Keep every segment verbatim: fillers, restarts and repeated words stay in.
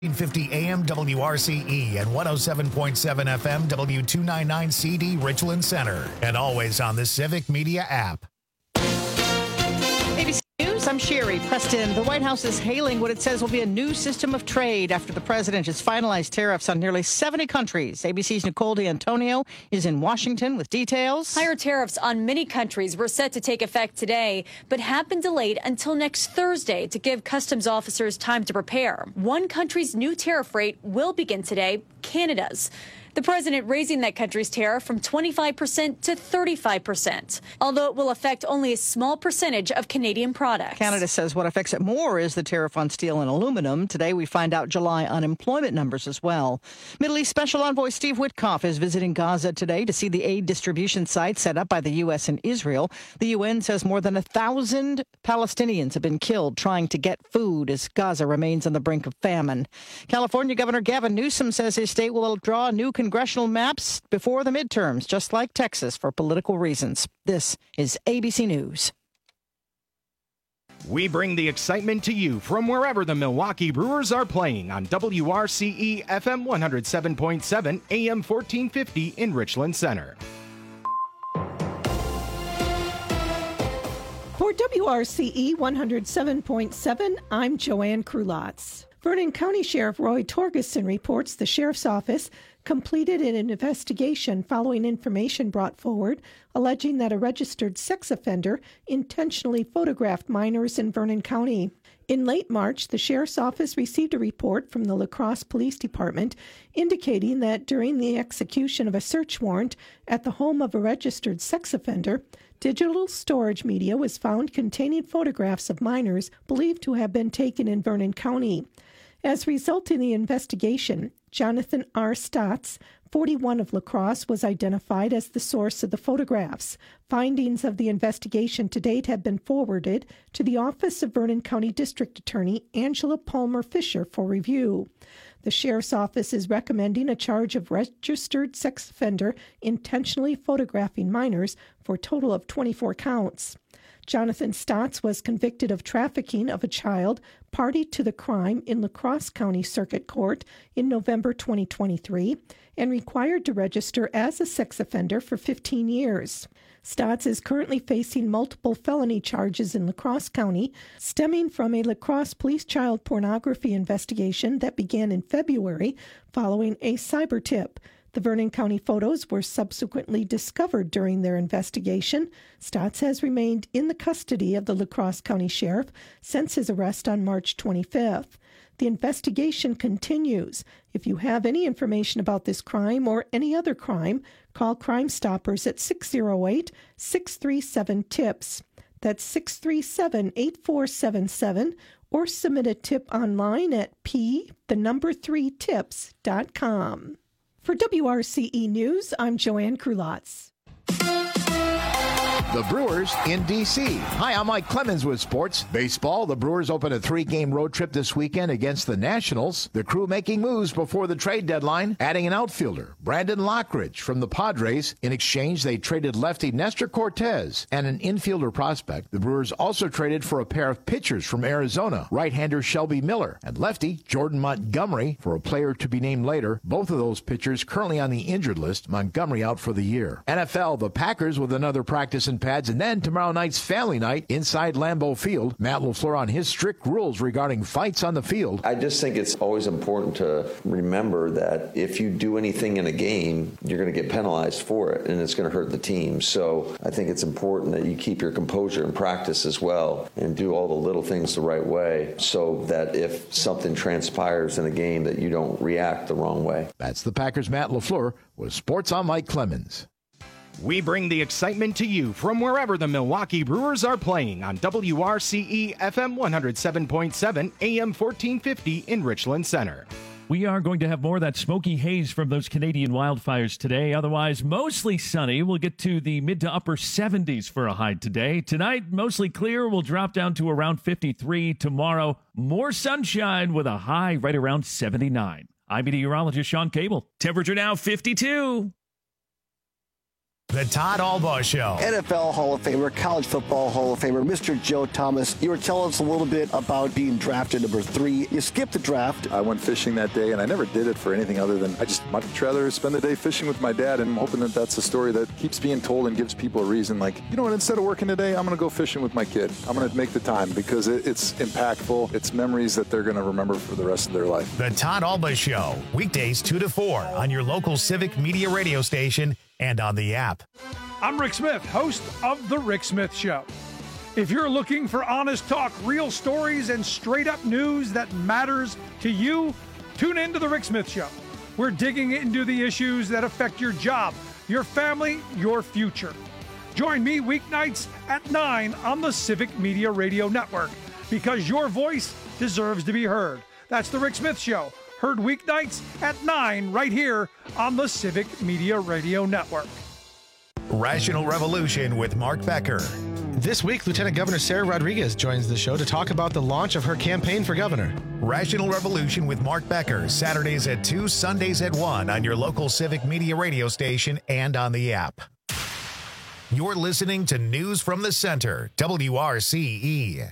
fifty A M W R C E and one oh seven point seven F M W two ninety-nine C D Richland Center. And always on the Civic Media app. A B C News, I'm Sherry Preston. The White House is hailing what it says will be a new system of trade after the president has finalized tariffs on nearly seventy countries. A B C's Nicole D'Antonio is in Washington with details. Higher tariffs on many countries were set to take effect today, but have been delayed until next Thursday to give customs officers time to prepare. One country's new tariff rate will begin today, Canada's. The president raising that country's tariff from twenty-five percent to thirty-five percent, although it will affect only a small percentage of Canadian products. Canada says what affects it more is the tariff on steel and aluminum. Today we find out July unemployment numbers as well. Middle East Special Envoy Steve Witkoff is visiting Gaza today to see the aid distribution site set up by the U S and Israel. The U N says more than a thousand Palestinians have been killed trying to get food as Gaza remains on the brink of famine. California Governor Gavin Newsom says his state will draw new congressional maps before the midterms, just like Texas, for political reasons. This is A B C News. We bring the excitement to you from wherever the Milwaukee Brewers are playing on W R C E F M one oh seven point seven, A M fourteen fifty in Richland Center. For W R C E one oh seven point seven, I'm Joanne Krulotz. Vernon County Sheriff Roy Torgeson reports the sheriff's office completed an investigation following information brought forward alleging that a registered sex offender intentionally photographed minors in Vernon County. In late March, the sheriff's office received a report from the La Crosse Police Department indicating that during the execution of a search warrant at the home of a registered sex offender, digital storage media was found containing photographs of minors believed to have been taken in Vernon County. As a result in the investigation, Jonathan R. Stotts, forty-one of La Crosse, was identified as the source of the photographs. Findings of the investigation to date have been forwarded to the Office of Vernon County District Attorney Angela Palmer Fisher for review. The Sheriff's Office is recommending a charge of registered sex offender intentionally photographing minors for a total of twenty-four counts. Jonathan Stotts was convicted of trafficking of a child party to the crime in La Crosse County Circuit Court in November twenty twenty-three and required to register as a sex offender for fifteen years. Stotts is currently facing multiple felony charges in La Crosse County stemming from a La Crosse police child pornography investigation that began in February following a cyber tip. The Vernon County photos were subsequently discovered during their investigation. Stotts has remained in the custody of the La Crosse County Sheriff since his arrest on March twenty-fifth. The investigation continues. If you have any information about this crime or any other crime, call Crime Stoppers at six oh eight, six three seven, T I P S. That's six three seven, eight four seven seven, or submit a tip online at p the number three tips dot com. For W R C E News, I'm Joanne Krulotz. The Brewers in D C Hi, I'm Mike Clemens with Sports Baseball. The Brewers open a three-game road trip this weekend against the Nationals. The crew making moves before the trade deadline, adding an outfielder, Brandon Lockridge from the Padres. In exchange, they traded lefty Nestor Cortez and an infielder prospect. The Brewers also traded for a pair of pitchers from Arizona, right-hander Shelby Miller and lefty Jordan Montgomery for a player to be named later. Both of those pitchers currently on the injured list, Montgomery out for the year. N F L, the Packers with another practice in pads, and then tomorrow night's family night inside Lambeau Field. Matt LaFleur on his strict rules regarding fights on the field. I just think it's always important to remember that if you do anything in a game, you're going to get penalized for it, and it's going to hurt the team. So I think it's important that you keep your composure in practice as well and do all the little things the right way so that if something transpires in a game that you don't react the wrong way. That's the Packers' Matt LaFleur with Sports on Mike Clemens. We bring the excitement to you from wherever the Milwaukee Brewers are playing on W R C E F M one oh seven point seven, A M fourteen fifty in Richland Center. We are going to have more of that smoky haze from those Canadian wildfires today. Otherwise, mostly sunny. We'll get to the mid to upper seventies for a high today. Tonight, mostly clear. We'll drop down to around fifty-three. Tomorrow, more sunshine with a high right around seventy-nine. I'm meteorologist Sean Cable. Temperature now fifty-two. The Todd Albaugh Show. N F L Hall of Famer, College Football Hall of Famer, Mister Joe Thomas. You were telling us a little bit about being drafted number three. You skipped the draft. I went fishing that day, and I never did it for anything other than I just much rather spend the day fishing with my dad, and I'm hoping that that's a story that keeps being told and gives people a reason. Like, you know what, instead of working today, I'm going to go fishing with my kid. I'm going to make the time because it, it's impactful. It's memories that they're going to remember for the rest of their life. The Todd Albaugh Show, weekdays two to four on your local Civic Media radio station and on the app. I'm Rick Smith, host of The Rick Smith Show. If you're looking for honest talk, real stories, and straight-up news that matters to you, tune in to The Rick Smith Show. We're digging into the issues that affect your job, your family, your future. Join me weeknights at nine on the Civic Media Radio Network, because your voice deserves to be heard. That's The Rick Smith Show, heard weeknights at nine right here on the Civic Media Radio Network. Rational Revolution with Mark Becker. This week, Lieutenant Governor Sarah Rodriguez joins the show to talk about the launch of her campaign for governor. Rational Revolution with Mark Becker, Saturdays at two, Sundays at one on your local Civic Media radio station and on the app. You're listening to News from the Center, W R C E.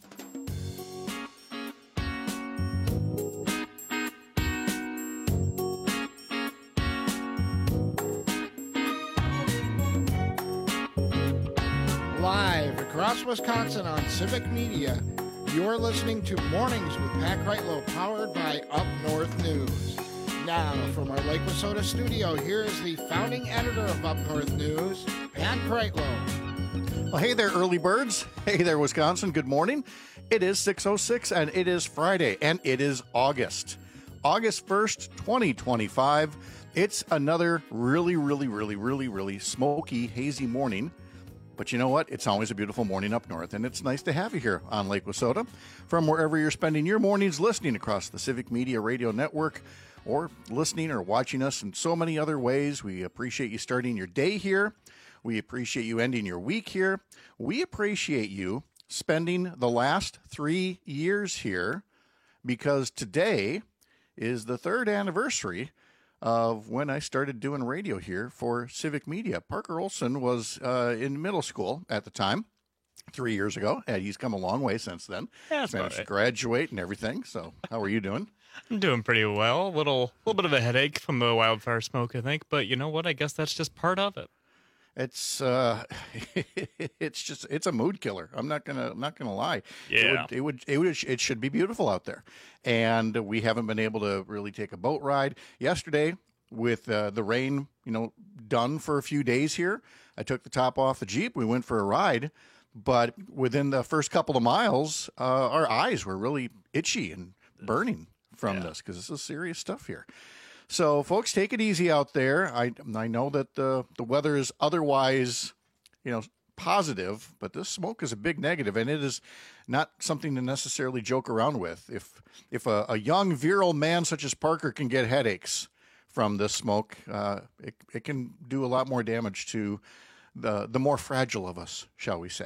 Live across Wisconsin on Civic Media, you're listening to Mornings with Pat Kreitlow, powered by Up North News. Now, from our Lake Wissota studio, here is the founding editor of Up North News, Pat Kreitlow. Well, hey there, early birds. Hey there, Wisconsin. Good morning. It is six oh six, and it is Friday, and it is August. August first, twenty twenty-five. It's another really, really, really, really, really smoky, hazy morning. But you know what? It's always a beautiful morning up north, and it's nice to have you here on Lake Wissota. From wherever you're spending your mornings listening across the Civic Media Radio Network, or listening or watching us in so many other ways, we appreciate you starting your day here. We appreciate you ending your week here. We appreciate you spending the last three years here, because today is the third anniversary of when I started doing radio here for Civic Media. Parker Olson was uh, in middle school at the time, three years ago, and he's come a long way since then. Yeah, that's managed about right. to graduate and everything. So how are you doing? I'm doing pretty well. A little, little bit of a headache from the wildfire smoke, I think. But you know what? I guess that's just part of it. It's uh, it's just it's a mood killer. I'm not gonna I'm not gonna lie. Yeah, it would, it would it would it should be beautiful out there, and we haven't been able to really take a boat ride. Yesterday, with uh, the rain, you know, done for a few days here, I took the top off the Jeep. We went for a ride, but within the first couple of miles, uh, our eyes were really itchy and burning from yeah. this, because this is serious stuff here. So, folks, take it easy out there. I I know that the the weather is otherwise, you know, positive, but this smoke is a big negative, and it is not something to necessarily joke around with. If if a, a young virile man such as Parker can get headaches from this smoke, uh, it it can do a lot more damage to the the more fragile of us, shall we say.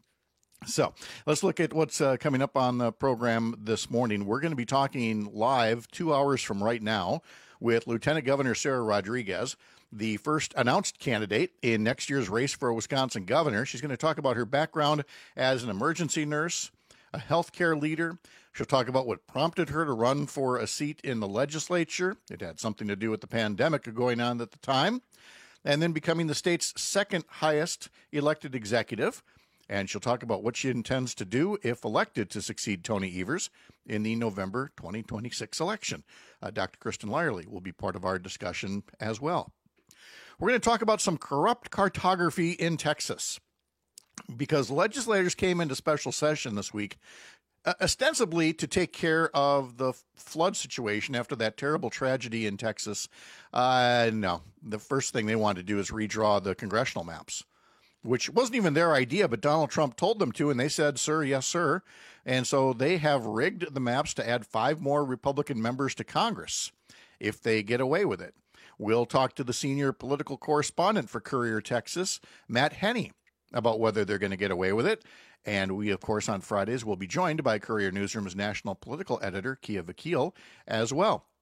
So let's look at what's uh, coming up on the program this morning. We're going to be talking live two hours from right now with Lieutenant Governor Sarah Rodriguez, the first announced candidate in next year's race for a Wisconsin governor. She's going to talk about her background as an emergency nurse, a healthcare leader. She'll talk about what prompted her to run for a seat in the legislature. It had something to do with the pandemic going on at the time, and then becoming the state's second highest elected executive. And she'll talk about what she intends to do if elected to succeed Tony Evers in the November twenty twenty-six election. Uh, Doctor Kristen Lyerly will be part of our discussion as well. We're going to talk about some corrupt cartography in Texas, because legislators came into special session this week uh, ostensibly to take care of the flood situation after that terrible tragedy in Texas. Uh, no, the first thing they wanted to do is redraw the congressional maps, which wasn't even their idea, but Donald Trump told them to, and they said, sir, yes, sir. And so they have rigged the maps to add five more Republican members to Congress if they get away with it. We'll talk to the senior political correspondent for Courier Texas, Matt Henney, about whether they're going to get away with it. And we, of course, on Fridays will be joined by Courier Newsroom's national political editor, Kia Vakil, as well.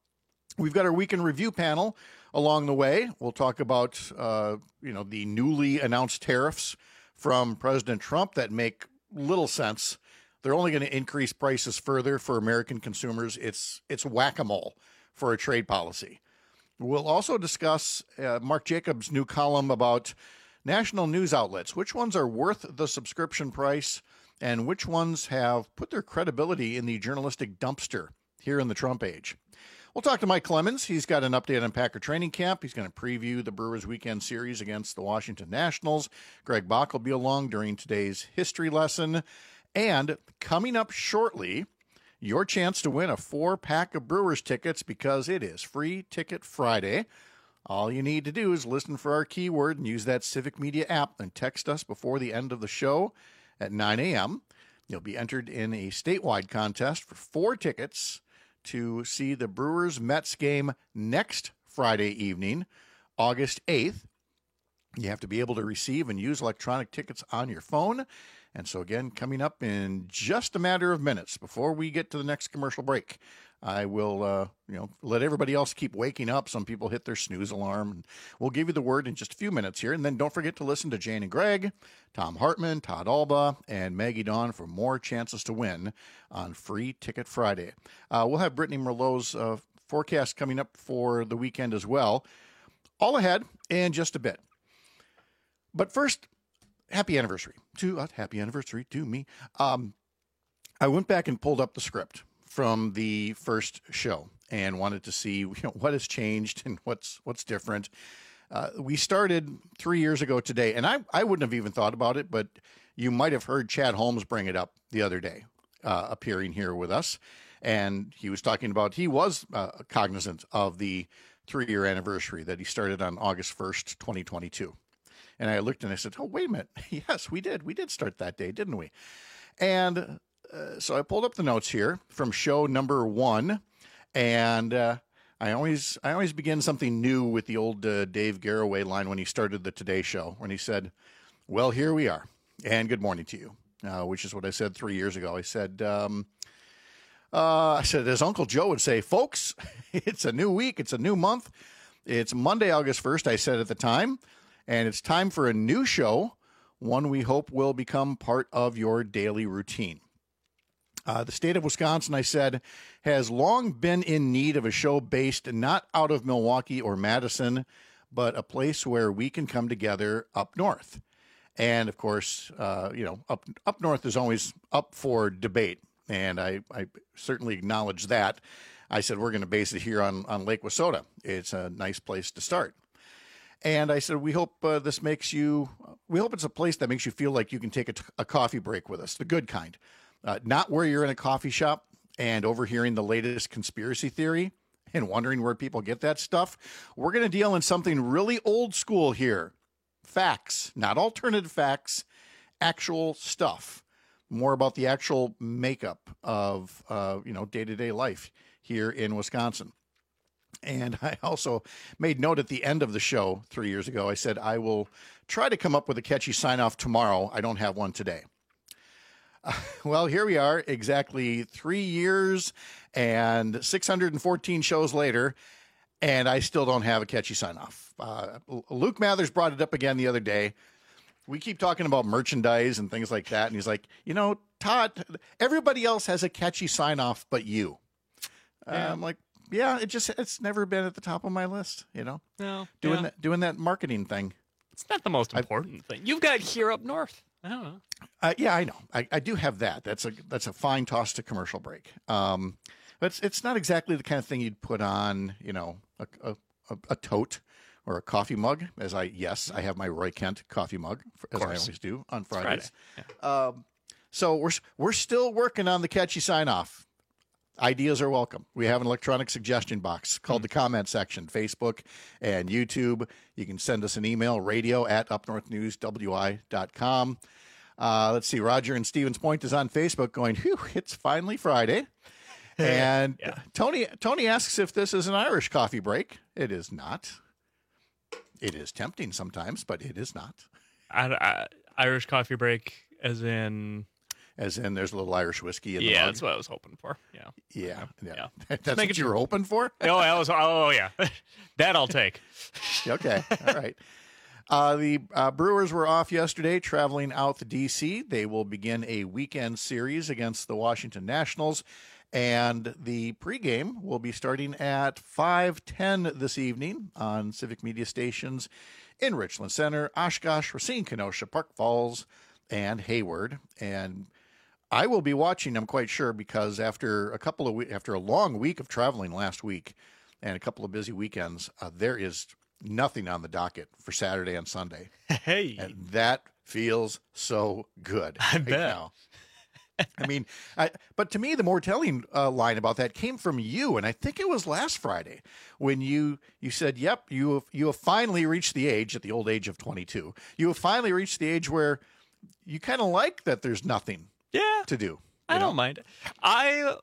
We've got our weekend review panel along the way. We'll talk about, uh, you know, the newly announced tariffs from President Trump that make little sense. They're only going to increase prices further for American consumers. It's it's whack-a-mole for a trade policy. We'll also discuss uh, Mark Jacobs' new column about national news outlets. Which ones are worth the subscription price, and which ones have put their credibility in the journalistic dumpster here in the Trump age? We'll talk to Mike Clemens. He's got an update on Packer training camp. He's going to preview the Brewers weekend series against the Washington Nationals. Greg Bach will be along during today's history lesson. And coming up shortly, your chance to win a four-pack of Brewers tickets because it is Free Ticket Friday. All you need to do is listen for our keyword and use that Civic Media app and text us before the end of the show at nine a.m. You'll be entered in a statewide contest for four tickets to see the Brewers-Mets game next Friday evening, August eighth. You have to be able to receive and use electronic tickets on your phone. And so, again, coming up in just a matter of minutes before we get to the next commercial break, I will, uh, you know, let everybody else keep waking up. Some people hit their snooze alarm. And we'll give you the word in just a few minutes here. And then don't forget to listen to Jane and Greg, Tom Hartman, Todd Alba, and Maggie Dawn for more chances to win on Free Ticket Friday. Uh, we'll have Brittany Merlot's uh, forecast coming up for the weekend as well. All ahead in just a bit. But first, happy anniversary to uh, happy anniversary to me. Um, I went back and pulled up the script from the first show and wanted to see, you know, what has changed and what's what's different. Uh, we started three years ago today, and I, I wouldn't have even thought about it, but you might have heard Chad Holmes bring it up the other day, uh, appearing here with us. And he was talking about, he was uh, cognizant of the three-year anniversary that he started on August first, twenty twenty-two. And I looked and I said, oh, wait a minute. Yes, we did. We did start that day, didn't we? And uh, so I pulled up the notes here from show number one. And uh, I always I always begin something new with the old uh, Dave Garroway line when he started the Today Show, when he said, well, here we are. And good morning to you, uh, which is what I said three years ago. I said, um, uh, I said, as Uncle Joe would say, folks, it's a new week. It's a new month. It's Monday, August first, I said at the time. And it's time for a new show, one we hope will become part of your daily routine. Uh, the state of Wisconsin, I said, has long been in need of a show based not out of Milwaukee or Madison, but a place where we can come together up north. And, of course, uh, you know, up up north is always up for debate, and I, I certainly acknowledge that. I said we're going to base it here on, on Lake Wissota. It's a nice place to start. And I said, we hope uh, this makes you, we hope it's a place that makes you feel like you can take a, t- a coffee break with us, the good kind. Uh, not where you're in a coffee shop and overhearing the latest conspiracy theory and wondering where people get that stuff. We're going to deal in something really old school here. Facts, not alternative facts, actual stuff. More about the actual makeup of, uh, you know, day-to-day life here in Wisconsin. And I also made note at the end of the show three years ago, I said, I will try to come up with a catchy sign-off tomorrow. I don't have one today. Uh, well, here we are, exactly three years and six hundred fourteen shows later, and I still don't have a catchy sign-off. Uh, Luke Mathers brought it up again the other day. We keep talking about merchandise and things like that, and he's like, you know, Todd, everybody else has a catchy sign-off but you. Yeah. Uh, I'm like, yeah, it just, it's never been at the top of my list, you know? No. Doing yeah. that doing that marketing thing. It's not the most important I, thing. You've got here up north. I don't know. Uh, yeah, I know. I, I do have that. That's a that's a fine toss to commercial break. Um, but it's, it's not exactly the kind of thing you'd put on, you know, a, a, a tote or a coffee mug. As I, yes, I have my Roy Kent coffee mug, as I always do on Fridays. Friday. Yeah. Um, so we're we're still working on the catchy sign off. Ideas are welcome. We have an electronic suggestion box called the comment section, Facebook and YouTube. You can send us an email, radio at up north news w i dot com. Uh, let's see. Roger in Stevens Point is on Facebook going, whew, it's finally Friday. And yeah. Tony Tony asks if this is an Irish coffee break. It is not. It is tempting sometimes, but it is not. I, I, Irish coffee break as in... As in, there's a little Irish whiskey in the Yeah, mug. that's what I was hoping for. Yeah. Yeah. Yeah. Yeah. That's Make what it you were hoping for? Oh, I was. Oh, yeah. That I'll take. Okay. All right. Uh, the uh, Brewers were off yesterday, traveling out to D C. They will begin a weekend series against the Washington Nationals. And the pregame will be starting at five ten this evening on Civic Media stations in Richland Center, Oshkosh, Racine, Kenosha, Park Falls, and Hayward. And I will be watching, I'm quite sure, because after a couple of we- after a long week of traveling last week and a couple of busy weekends, uh, there is nothing on the docket for Saturday and Sunday. Hey. And that feels so good. I right bet. Now. I mean, I, but to me, the more telling uh, line about that came from you, and I think it was last Friday when you you said, "Yep, you have, you have finally reached the age at the old age of twenty-two. You have finally reached the age where you kind of like that there's nothing, yeah, to do." I know? don't mind. I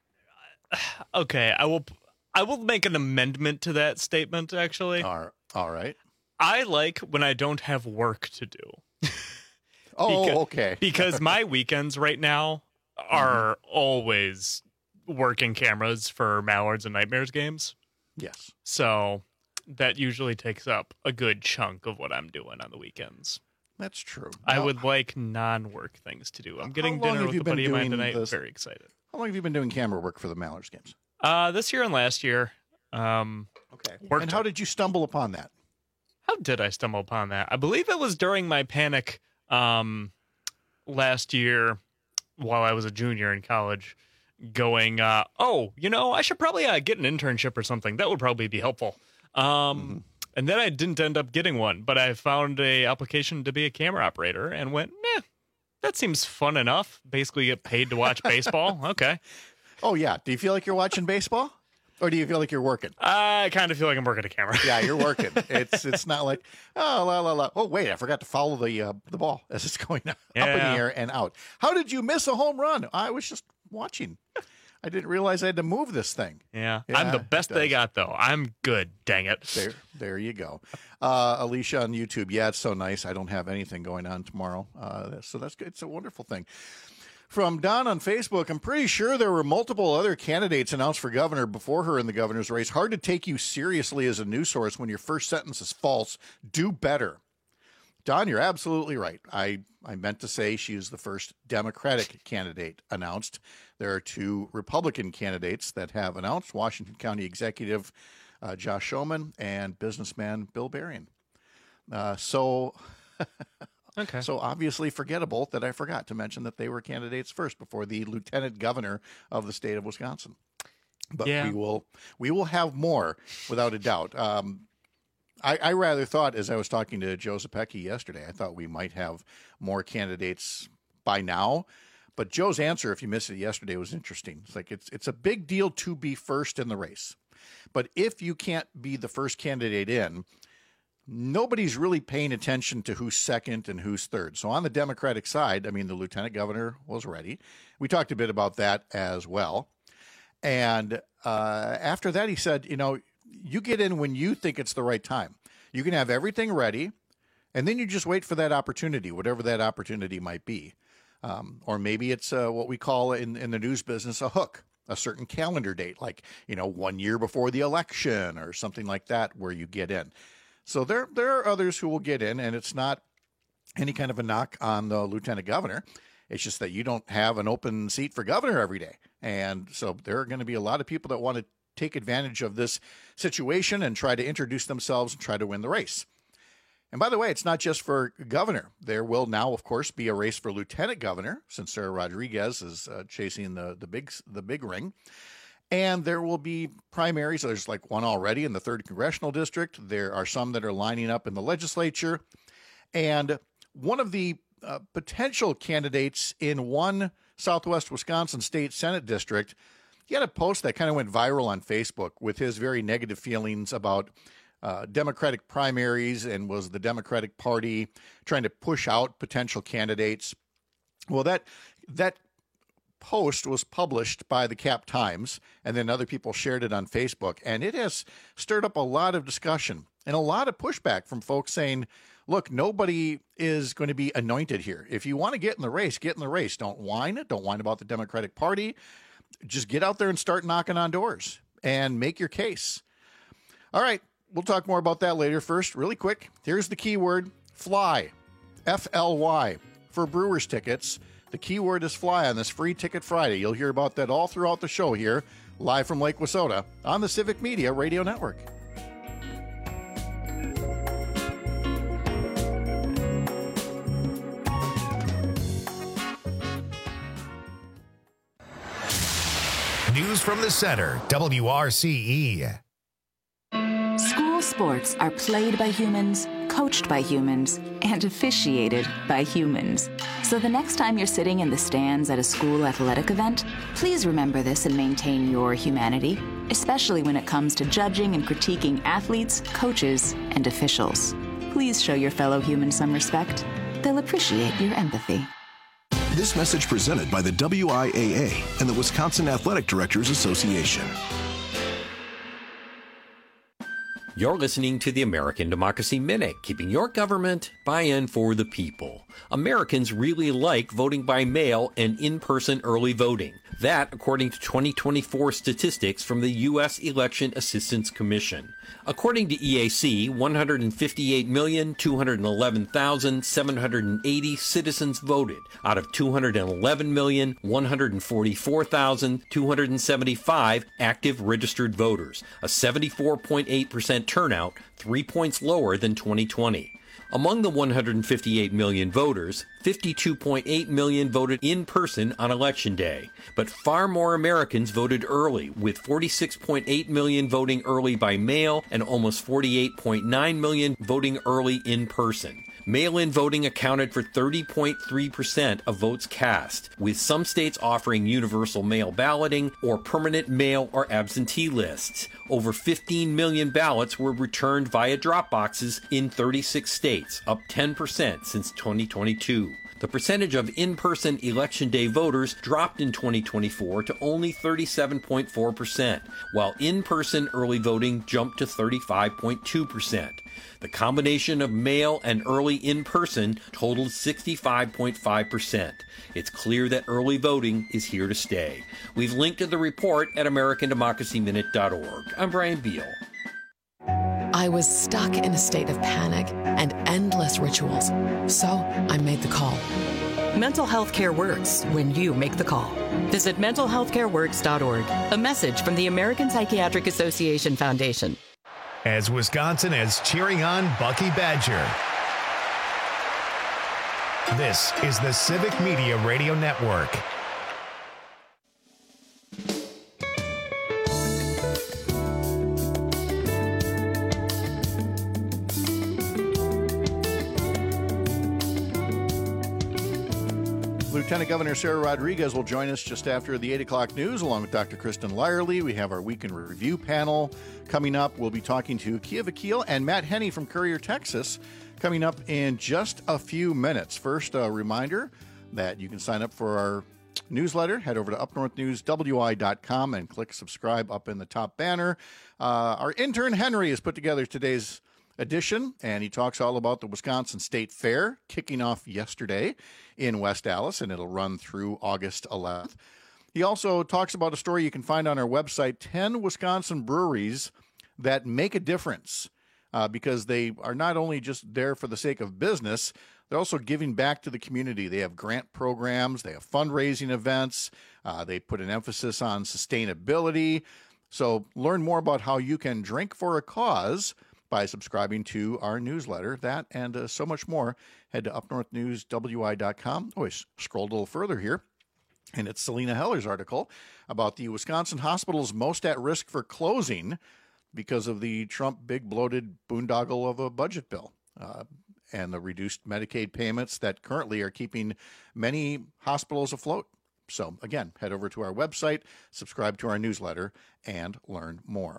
okay. I will. I will make an amendment to that statement. Actually, all, all right. I like when I don't have work to do. Oh, because, okay. Because my weekends right now are mm-hmm. always working cameras for Mallards and Nightmares games. Yes. So that usually takes up a good chunk of what I'm doing on the weekends. That's true. I now, would like non-work things to do. I'm getting how long dinner have with you a been buddy of mine doing tonight. this? Very excited. How long have you been doing camera work for the Mallards games? Uh, this year and last year. Um, okay. And how did you stumble upon that? How did I stumble upon that? I believe it was during my panic um, last year while I was a junior in college, going, uh, oh, you know, I should probably uh, get an internship or something. That would probably be helpful. Um, mm-hmm. And then I didn't end up getting one, but I found a application to be a camera operator and went, meh, that seems fun enough. Basically get paid to watch baseball. Okay. Oh, yeah. Do you feel like you're watching baseball? Or do you feel like you're working? I kind of feel like I'm working a camera. Yeah, you're working. It's it's not like, oh, la, la, la. Oh, wait, I forgot to follow the uh, the ball as it's going up yeah. in the air and out. How did you miss a home run? I was just watching. I didn't realize I had to move this thing. Yeah, yeah I'm the best they got, though. I'm good, dang it. There, there you go. Uh, Alicia on YouTube. Yeah, it's so nice. I don't have anything going on tomorrow. Uh, so that's good. It's a wonderful thing. From Don on Facebook, I'm pretty sure there were multiple other candidates announced for governor before her in the governor's race. Hard to take you seriously as a news source when your first sentence is false. Do better. Don, you're absolutely right. I, I meant to say she is the first Democratic candidate announced. There are two Republican candidates that have announced, Washington County Executive uh, Josh Schoeman and businessman Bill Berrien. Uh, so... Okay. So obviously forgettable that I forgot to mention that they were candidates first before the lieutenant governor of the state of Wisconsin. But yeah. we will we will have more without a doubt. Um, I, I rather thought, as I was talking to Joe Zepecki yesterday, I thought we might have more candidates by now. But Joe's answer, if you missed it yesterday, was interesting. It's like it's it's a big deal to be first in the race. But if you can't be the first candidate in, nobody's really paying attention to who's second and who's third. So on the Democratic side, I mean, the lieutenant governor was ready. We talked a bit about that as well. And uh, after that, he said, you know, you get in when you think it's the right time. You can have everything ready, and then you just wait for that opportunity, whatever that opportunity might be. Um, or maybe it's uh, what we call in, in the news business a hook, a certain calendar date, like, you know, one year before the election or something like that where you get in. So there there are others who will get in, and it's not any kind of a knock on the lieutenant governor. It's just that you don't have an open seat for governor every day. And so there are going to be a lot of people that want to take advantage of this situation and try to introduce themselves and try to win the race. And by the way, it's not just for governor. There will now, of course, be a race for lieutenant governor, since Sarah Rodriguez is uh, chasing the, the big the big ring. And there will be primaries. There's like one already in the third Congressional District. There are some that are lining up in the legislature. And one of the uh, potential candidates in one Southwest Wisconsin State Senate district, he had a post that kind of went viral on Facebook with his very negative feelings about uh, Democratic primaries and was the Democratic Party trying to push out potential candidates. Well, that that post was published by the Cap Times, and then other people shared it on Facebook, and it has stirred up a lot of discussion and a lot of pushback from folks saying, look, nobody is going to be anointed here. If you want to get in the race, get in the race. Don't whine. Don't whine about the Democratic Party. Just get out there and start knocking on doors and make your case. All right, we'll talk more about that later. First, really quick, here's the keyword, fly, F L Y, for Brewers tickets. The keyword is fly on this Free Ticket Friday. You'll hear about that all throughout the show here, live from Lake Wissota on the Civic Media Radio Network. News from the Center, W R C E. School sports are played by humans, coached by humans, and officiated by humans. So the next time you're sitting in the stands at a school athletic event, please remember this and maintain your humanity, especially when it comes to judging and critiquing athletes, coaches, and officials. Please show your fellow humans some respect. They'll appreciate your empathy. This message presented by the W I A A and the Wisconsin Athletic Directors Association. You're listening to the American Democracy Minute, keeping your government by and for the people. Americans really like voting by mail and in-person early voting. That, according to twenty twenty-four statistics from the U S Election Assistance Commission. According to E A C, one hundred fifty-eight million, two hundred eleven thousand, seven hundred eighty citizens voted out of two hundred eleven million, one hundred forty-four thousand, two hundred seventy-five active registered voters, a seventy-four point eight percent turnout, three points lower than twenty twenty. Among the one hundred fifty-eight million voters, fifty-two point eight million voted in person on Election Day. But far more Americans voted early, with forty-six point eight million voting early by mail and almost forty-eight point nine million voting early in person. Mail-in voting accounted for thirty point three percent of votes cast, with some states offering universal mail balloting or permanent mail or absentee lists. Over fifteen million ballots were returned via drop boxes in thirty-six states, up ten percent since twenty twenty-two. The percentage of in-person Election Day voters dropped in twenty twenty-four to only thirty-seven point four percent, while in-person early voting jumped to thirty-five point two percent. The combination of mail and early in-person totaled sixty-five point five percent. It's clear that early voting is here to stay. We've linked to the report at american democracy minute dot org. I'm Brian Beal. I was stuck in a state of panic and endless rituals, so I made the call. Mental health care works when you make the call. Visit mental health care works dot org. A message from the American Psychiatric Association Foundation. As Wisconsin is cheering on Bucky Badger. This is the Civic Media Radio Network. Lieutenant Governor Sarah Rodriguez will join us just after the eight o'clock news, along with Doctor Kristen Lyerly. We have our Week in Review panel coming up. We'll be talking to Kia Vakil and Matt Henney from Courier, Texas, coming up in just a few minutes. First, a reminder that you can sign up for our newsletter. Head over to up north news w i dot com and click subscribe up in the top banner. Uh, our intern Henry has put together today's edition, and he talks all about the Wisconsin State Fair kicking off yesterday in West Allis, and it'll run through August eleventh. He also talks about a story you can find on our website, ten Wisconsin breweries that make a difference uh, because they are not only just there for the sake of business, they're also giving back to the community. They have grant programs, they have fundraising events, uh, they put an emphasis on sustainability. So learn more about how you can drink for a cause by subscribing to our newsletter. That and uh, so much more. Head to up north news w i dot com. Oh, I scrolled a little further here, and it's Selena Heller's article about the Wisconsin hospitals most at risk for closing because of the Trump big bloated boondoggle of a budget bill uh, and the reduced Medicaid payments that currently are keeping many hospitals afloat. So again, head over to our website, subscribe to our newsletter, and learn more.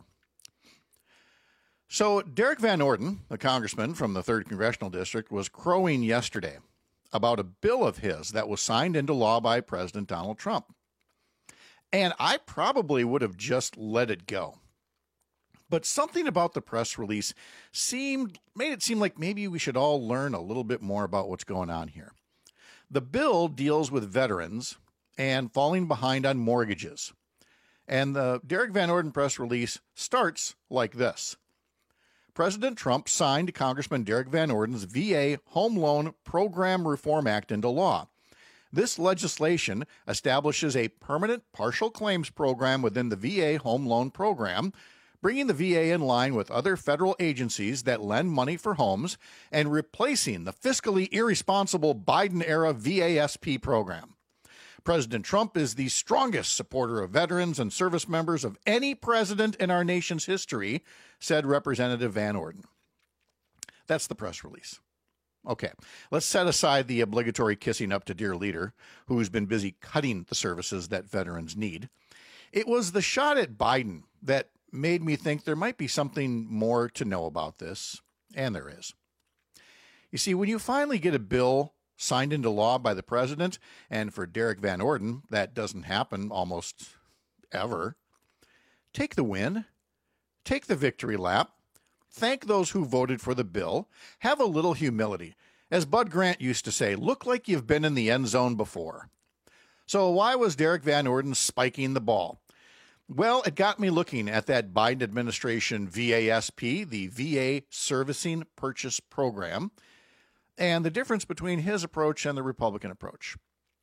So Derek Van Orden, the congressman from the third Congressional District, was crowing yesterday about a bill of his that was signed into law by President Donald Trump. And I probably would have just let it go. But something about the press release seemed made it seem like maybe we should all learn a little bit more about what's going on here. The bill deals with veterans and falling behind on mortgages. And the Derek Van Orden press release starts like this. President Trump signed Congressman Derek Van Orden's V A Home Loan Program Reform Act into law. This legislation establishes a permanent partial claims program within the V A Home Loan Program, bringing the V A in line with other federal agencies that lend money for homes and replacing the fiscally irresponsible Biden-era V A S P program. President Trump is the strongest supporter of veterans and service members of any president in our nation's history, said Representative Van Orden. That's the press release. Okay, let's set aside the obligatory kissing up to dear leader, who's been busy cutting the services that veterans need. It was the shot at Biden that made me think there might be something more to know about this, and there is. You see, when you finally get a bill signed into law by the president, and for Derek Van Orden, that doesn't happen almost ever, take the win, take the victory lap, thank those who voted for the bill, have a little humility. As Bud Grant used to say, look like you've been in the end zone before. So why was Derek Van Orden spiking the ball? Well, it got me looking at that Biden administration V A S P, the V A Servicing Purchase Program, and the difference between his approach and the Republican approach.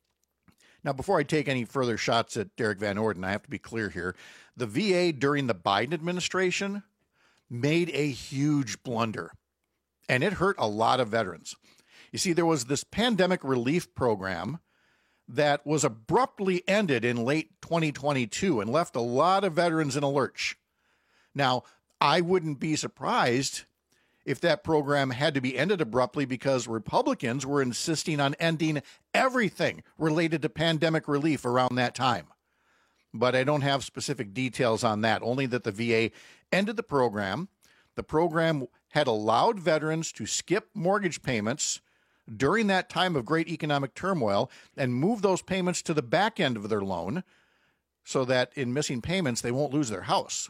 Now, before I take any further shots at Derek Van Orden, I have to be clear here. The V A during the Biden administration made a huge blunder, and it hurt a lot of veterans. You see, there was this pandemic relief program that was abruptly ended in late twenty twenty-two and left a lot of veterans in a lurch. Now, I wouldn't be surprised if that program had to be ended abruptly because Republicans were insisting on ending everything related to pandemic relief around that time. But I don't have specific details on that, only that the V A ended the program. The program had allowed veterans to skip mortgage payments during that time of great economic turmoil and move those payments to the back end of their loan so that in missing payments, they won't lose their house.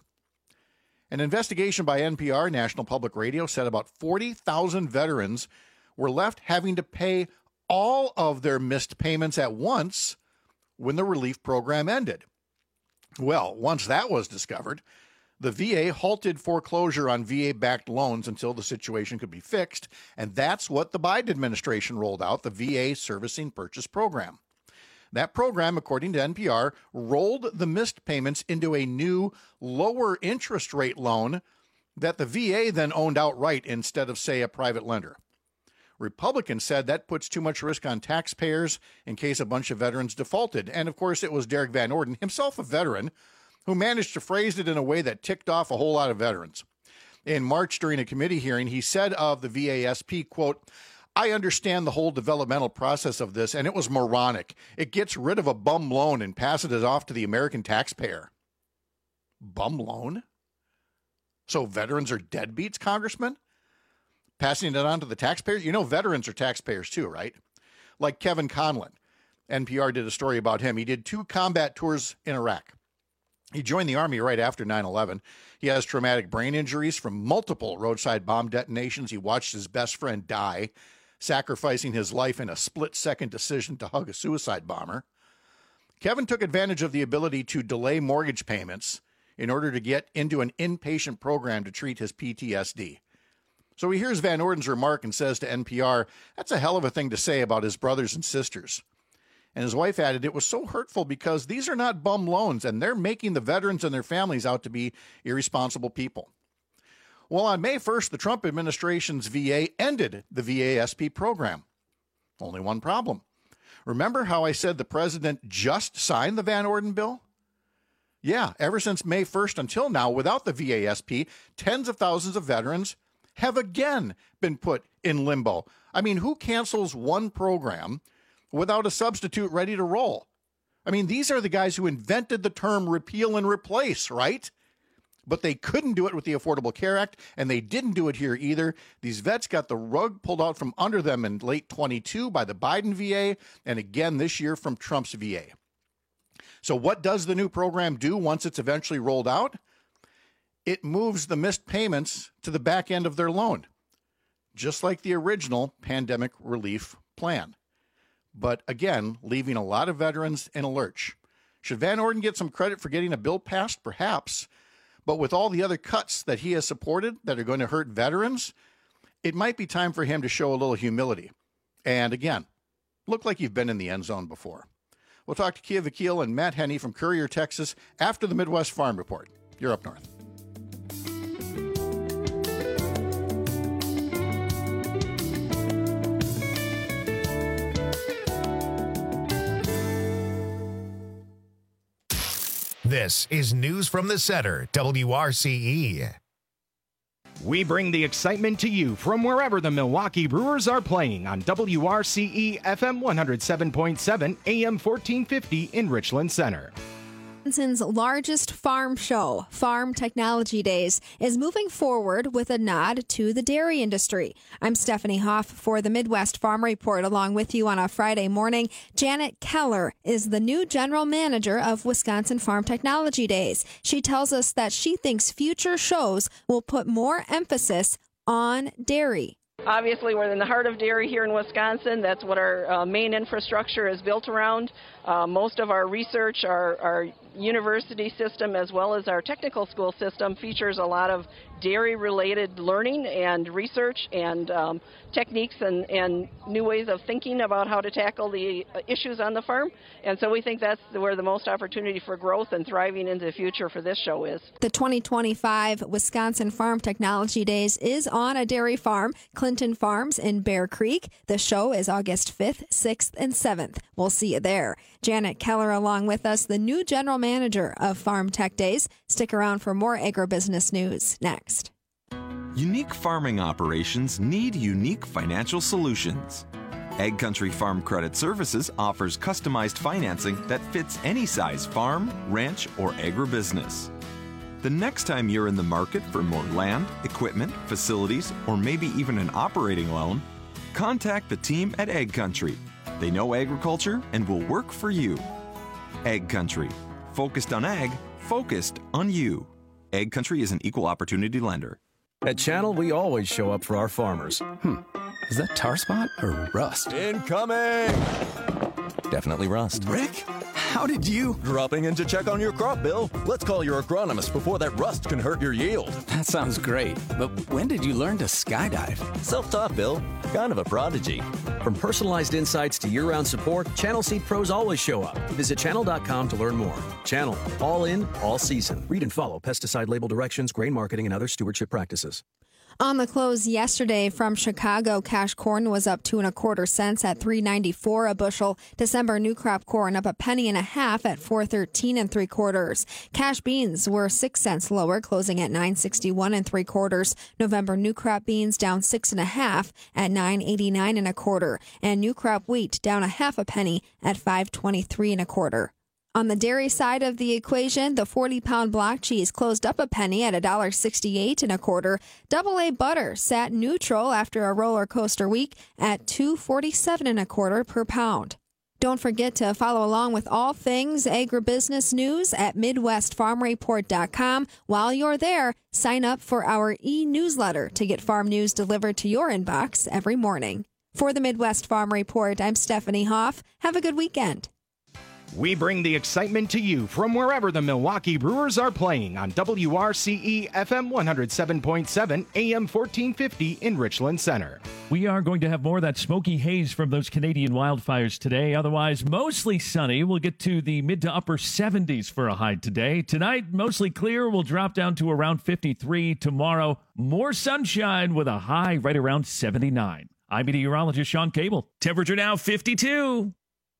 An investigation by N P R, National Public Radio, said about forty thousand veterans were left having to pay all of their missed payments at once when the relief program ended. Well, once that was discovered, the V A halted foreclosure on V A-backed loans until the situation could be fixed, and that's what the Biden administration rolled out, the V A Servicing Purchase Program. That program, according to N P R, rolled the missed payments into a new, lower interest rate loan that the V A then owned outright instead of, say, a private lender. Republicans said that puts too much risk on taxpayers in case a bunch of veterans defaulted. And, of course, it was Derek Van Orden, himself a veteran, who managed to phrase it in a way that ticked off a whole lot of veterans. In March, during a committee hearing, he said of the V A S P, quote, I understand the whole developmental process of this, and it was moronic. It gets rid of a bum loan and passes it off to the American taxpayer. Bum loan? So veterans are deadbeats, Congressman? Passing it on to the taxpayers? You know veterans are taxpayers too, right? Like Kevin Conlon. N P R did a story about him. He did two combat tours in Iraq. He joined the Army right after nine eleven. He has traumatic brain injuries from multiple roadside bomb detonations. He watched his best friend die, sacrificing his life in a split-second decision to hug a suicide bomber. Kevin took advantage of the ability to delay mortgage payments in order to get into an inpatient program to treat his P T S D. So he hears Van Orden's remark and says to N P R, that's a hell of a thing to say about his brothers and sisters. And his wife added, it was so hurtful because these are not bum loans, and they're making the veterans and their families out to be irresponsible people. Well, on May first, the Trump administration's V A ended the V A S P program. Only one problem. Remember how I said the president just signed the Van Orden bill? Yeah, ever since May first until now, without the V A S P, tens of thousands of veterans have again been put in limbo. I mean, who cancels one program without a substitute ready to roll? I mean, these are the guys who invented the term repeal and replace, right? But they couldn't do it with the Affordable Care Act, and they didn't do it here either. These vets got the rug pulled out from under them in late twenty-two by the Biden V A, and again this year from Trump's V A. So what does the new program do once it's eventually rolled out? it moves the missed payments to the back end of their loan, just like the original pandemic relief plan. But again, leaving a lot of veterans in a lurch. Should Van Orden get some credit for getting a bill passed? Perhaps. But with all the other cuts that he has supported that are going to hurt veterans, it might be time for him to show a little humility. And again, look like you've been in the end zone before. We'll talk to Kia Vakil and Matt Henney from Courier, Texas, after the Midwest Farm Report. You're up north. This is News from the Center, W R C E. We bring the excitement to you from wherever the Milwaukee Brewers are playing on W R C E F M one oh seven point seven, A M fourteen fifty in Richland Center. Wisconsin's largest farm show, Farm Technology Days, is moving forward with a nod to the dairy industry. I'm Stephanie Hoff for the Midwest Farm Report. Along with you on a Friday morning, Janet Keller is the new general manager of Wisconsin Farm Technology Days. She tells us that she thinks future shows will put more emphasis on dairy. Obviously, we're in the heart of dairy here in Wisconsin. That's what our uh, main infrastructure is built around. Uh, most of our research, our, our university system, as well as our technical school system, features a lot of dairy-related learning and research and um, techniques and, and new ways of thinking about how to tackle the issues on the farm. And so we think that's where the most opportunity for growth and thriving into the future for this show is. The twenty twenty-five Wisconsin Farm Technology Days is on a dairy farm, Clinton Farms in Bear Creek. The show is August fifth, sixth, and seventh. We'll see you there. Janet Keller along with us, the new general manager of Farm Tech Days. Stick around for more agribusiness news next. Unique farming operations need unique financial solutions. Ag Country Farm Credit Services offers customized financing that fits any size farm, ranch, or agribusiness. The next time you're in the market for more land, equipment, facilities, or maybe even an operating loan, contact the team at Ag Country. They know agriculture and will work for you. Ag Country. Focused on ag, focused on you. Ag Country is an equal opportunity lender. At Channel, we always show up for our farmers. Hmm, is that tar spot or rust? Incoming! Definitely rust. Rick, how did you? Dropping in to check on your crop, Bill. Let's call your agronomist before that rust can hurt your yield. That sounds great, but when did you learn to skydive? Self-taught, Bill. Kind of a prodigy. From personalized insights to year-round support, Channel Seed Pros always show up. Visit channel dot com to learn more. Channel, all in, all season. Read and follow pesticide label directions, grain marketing, and other stewardship practices. On the close yesterday from Chicago, cash corn was up two and a quarter cents at three ninety-four a bushel. December new crop corn up a penny and a half at four thirteen and three quarters. Cash beans were six cents lower, closing at nine sixty-one and three quarters. November new crop beans down six and a half at nine eighty-nine and a quarter, and new crop wheat down a half a penny at five twenty-three and a quarter. On the dairy side of the equation, the forty-pound block cheese closed up a penny at one dollar sixty-eight and a quarter. Double A butter sat neutral after a roller coaster week at two forty-seven and a quarter per pound. Don't forget to follow along with all things agribusiness news at midwest farm report dot com. While you're there, sign up for our e-newsletter to get farm news delivered to your inbox every morning. For the Midwest Farm Report, I'm Stephanie Hoff. Have a good weekend. We bring the excitement to you from wherever the Milwaukee Brewers are playing on W R C E F M one oh seven point seven, A M fourteen fifty in Richland Center. We are going to have more of that smoky haze from those Canadian wildfires today. Otherwise, mostly sunny. We'll get to the mid to upper seventies for a high today. Tonight, mostly clear. We'll drop down to around fifty-three. Tomorrow, more sunshine with a high right around seventy-nine. I'm meteorologist Sean Cable. Temperature now fifty-two.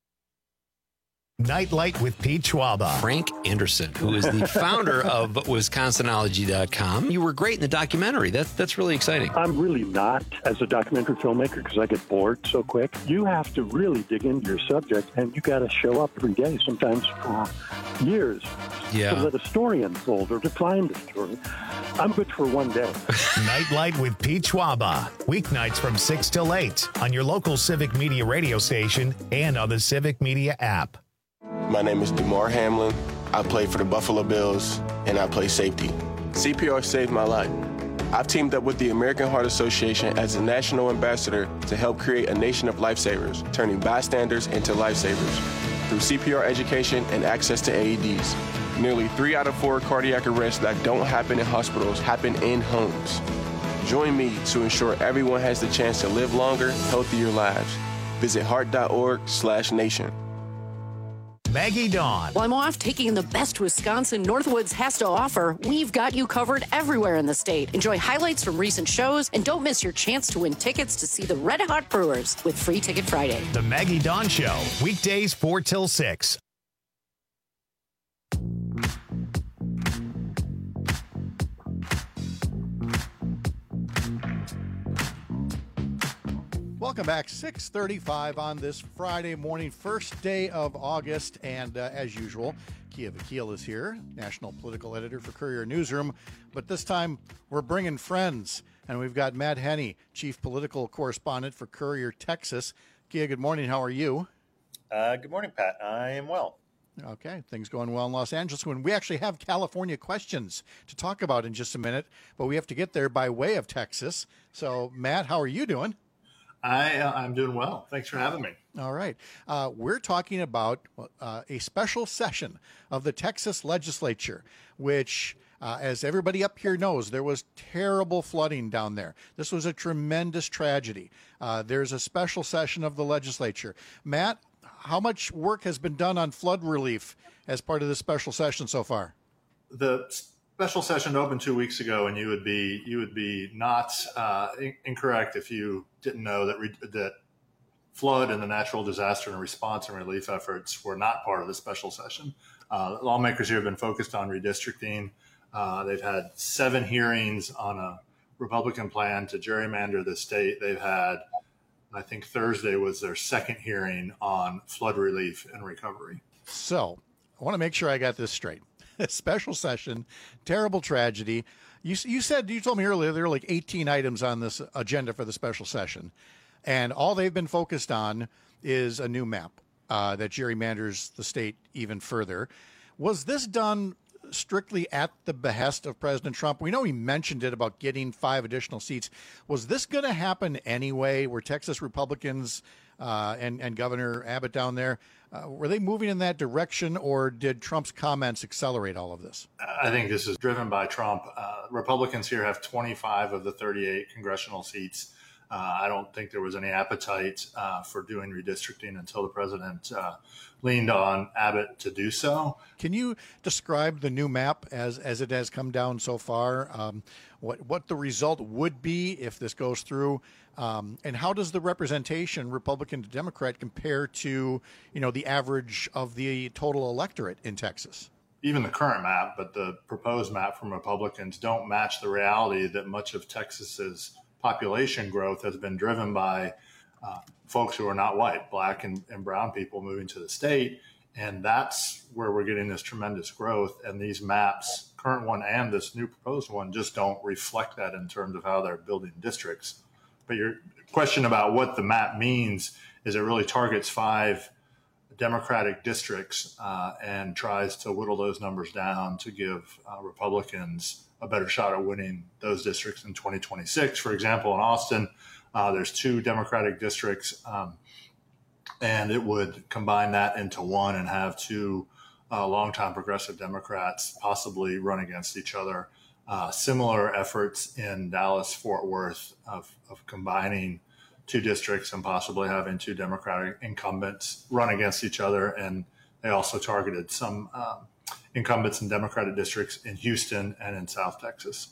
Nightlight with Pete Schwaba. Frank Anderson, who is the founder of Wisconsinology dot com. You were great in the documentary. That's that's really exciting. I'm really not as a documentary filmmaker because I get bored so quick. You have to really dig into your subject, and you got to show up every day, sometimes for years, yeah. to let a story unfold or to find a story. I'm good for one day. Nightlight with Pete Schwaba. Weeknights from six till eight on your local Civic Media radio station and on the Civic Media app. My name is DeMar Hamlin. I play for the Buffalo Bills, and I play safety. C P R saved my life. I've teamed up with the American Heart Association as a national ambassador to help create a nation of lifesavers, turning bystanders into lifesavers through C P R education and access to A E Ds. Nearly three out of four cardiac arrests that don't happen in hospitals happen in homes. Join me to ensure everyone has the chance to live longer, healthier lives. Visit heart.org slash nation. Maggie Dawn. While I'm off taking the best Wisconsin Northwoods has to offer, we've got you covered everywhere in the state. Enjoy highlights from recent shows and don't miss your chance to win tickets to see the Red Hot Brewers with Free Ticket Friday. The Maggie Dawn Show, weekdays four till six. Welcome back, six thirty-five on this Friday morning, first day of August. And uh, as usual, Kia Vakil is here, national political editor for Courier Newsroom. But this time, we're bringing friends. And we've got Matt Henney, chief political correspondent for Courier Texas. Kia, good morning. How are you? Uh, good morning, Pat. I am well. Okay, things going well in Los Angeles. When we actually have California questions to talk about in just a minute, but we have to get there by way of Texas. So, Matt, how are you doing? I, uh, I'm doing well. Thanks for having me. All right. Uh, we're talking about uh, a special session of the Texas legislature, which, uh, as everybody up here knows, there was terrible flooding down there. This was a tremendous tragedy. Uh, there's a special session of the legislature. Matt, how much work has been done on flood relief as part of this special session so far? The special session opened two weeks ago, and you would be you would be not uh, in- incorrect if you didn't know that re- that flood and the natural disaster and response and relief efforts were not part of the special session. Uh, lawmakers here have been focused on redistricting. Uh, they've had seven hearings on a Republican plan to gerrymander the state. They've had, I think Thursday was their second hearing on flood relief and recovery. So I want to make sure I got this straight. Special session, terrible tragedy. You you said, you told me earlier there were like eighteen items on this agenda for the special session, and all they've been focused on is a new map uh, that gerrymanders the state even further. Was this done strictly at the behest of President Trump? We know he mentioned it about getting five additional seats. Was this going to happen anyway, where Texas Republicans uh, and, and Governor Abbott down there, uh, were they moving in that direction, or did Trump's comments accelerate all of this? I think this is driven by Trump. Uh, Republicans here have twenty-five of the thirty-eight congressional seats. Uh, I don't think there was any appetite uh, for doing redistricting until the president uh, leaned on Abbott to do so. Can you describe the new map as as it has come down so far? Um, what what the result would be if this goes through, um, and how does the representation, Republican to Democrat, compare to you know the average of the total electorate in Texas? Even the current map, but the proposed map from Republicans don't match the reality that much of Texas's population growth has been driven by uh, folks who are not white, black and, and brown people moving to the state. And that's where we're getting this tremendous growth. And these maps, current one and this new proposed one, just don't reflect that in terms of how they're building districts. But your question about what the map means is it really targets five Democratic districts uh, and tries to whittle those numbers down to give uh, Republicans a better shot at winning those districts in twenty twenty-six. For example, in Austin, uh, there's two Democratic districts, um, and it would combine that into one and have two uh, longtime progressive Democrats possibly run against each other. Uh, similar efforts in Dallas, Fort Worth of, of combining two districts and possibly having two Democratic incumbents run against each other. And they also targeted some um, incumbents in Democratic districts in Houston and in South Texas.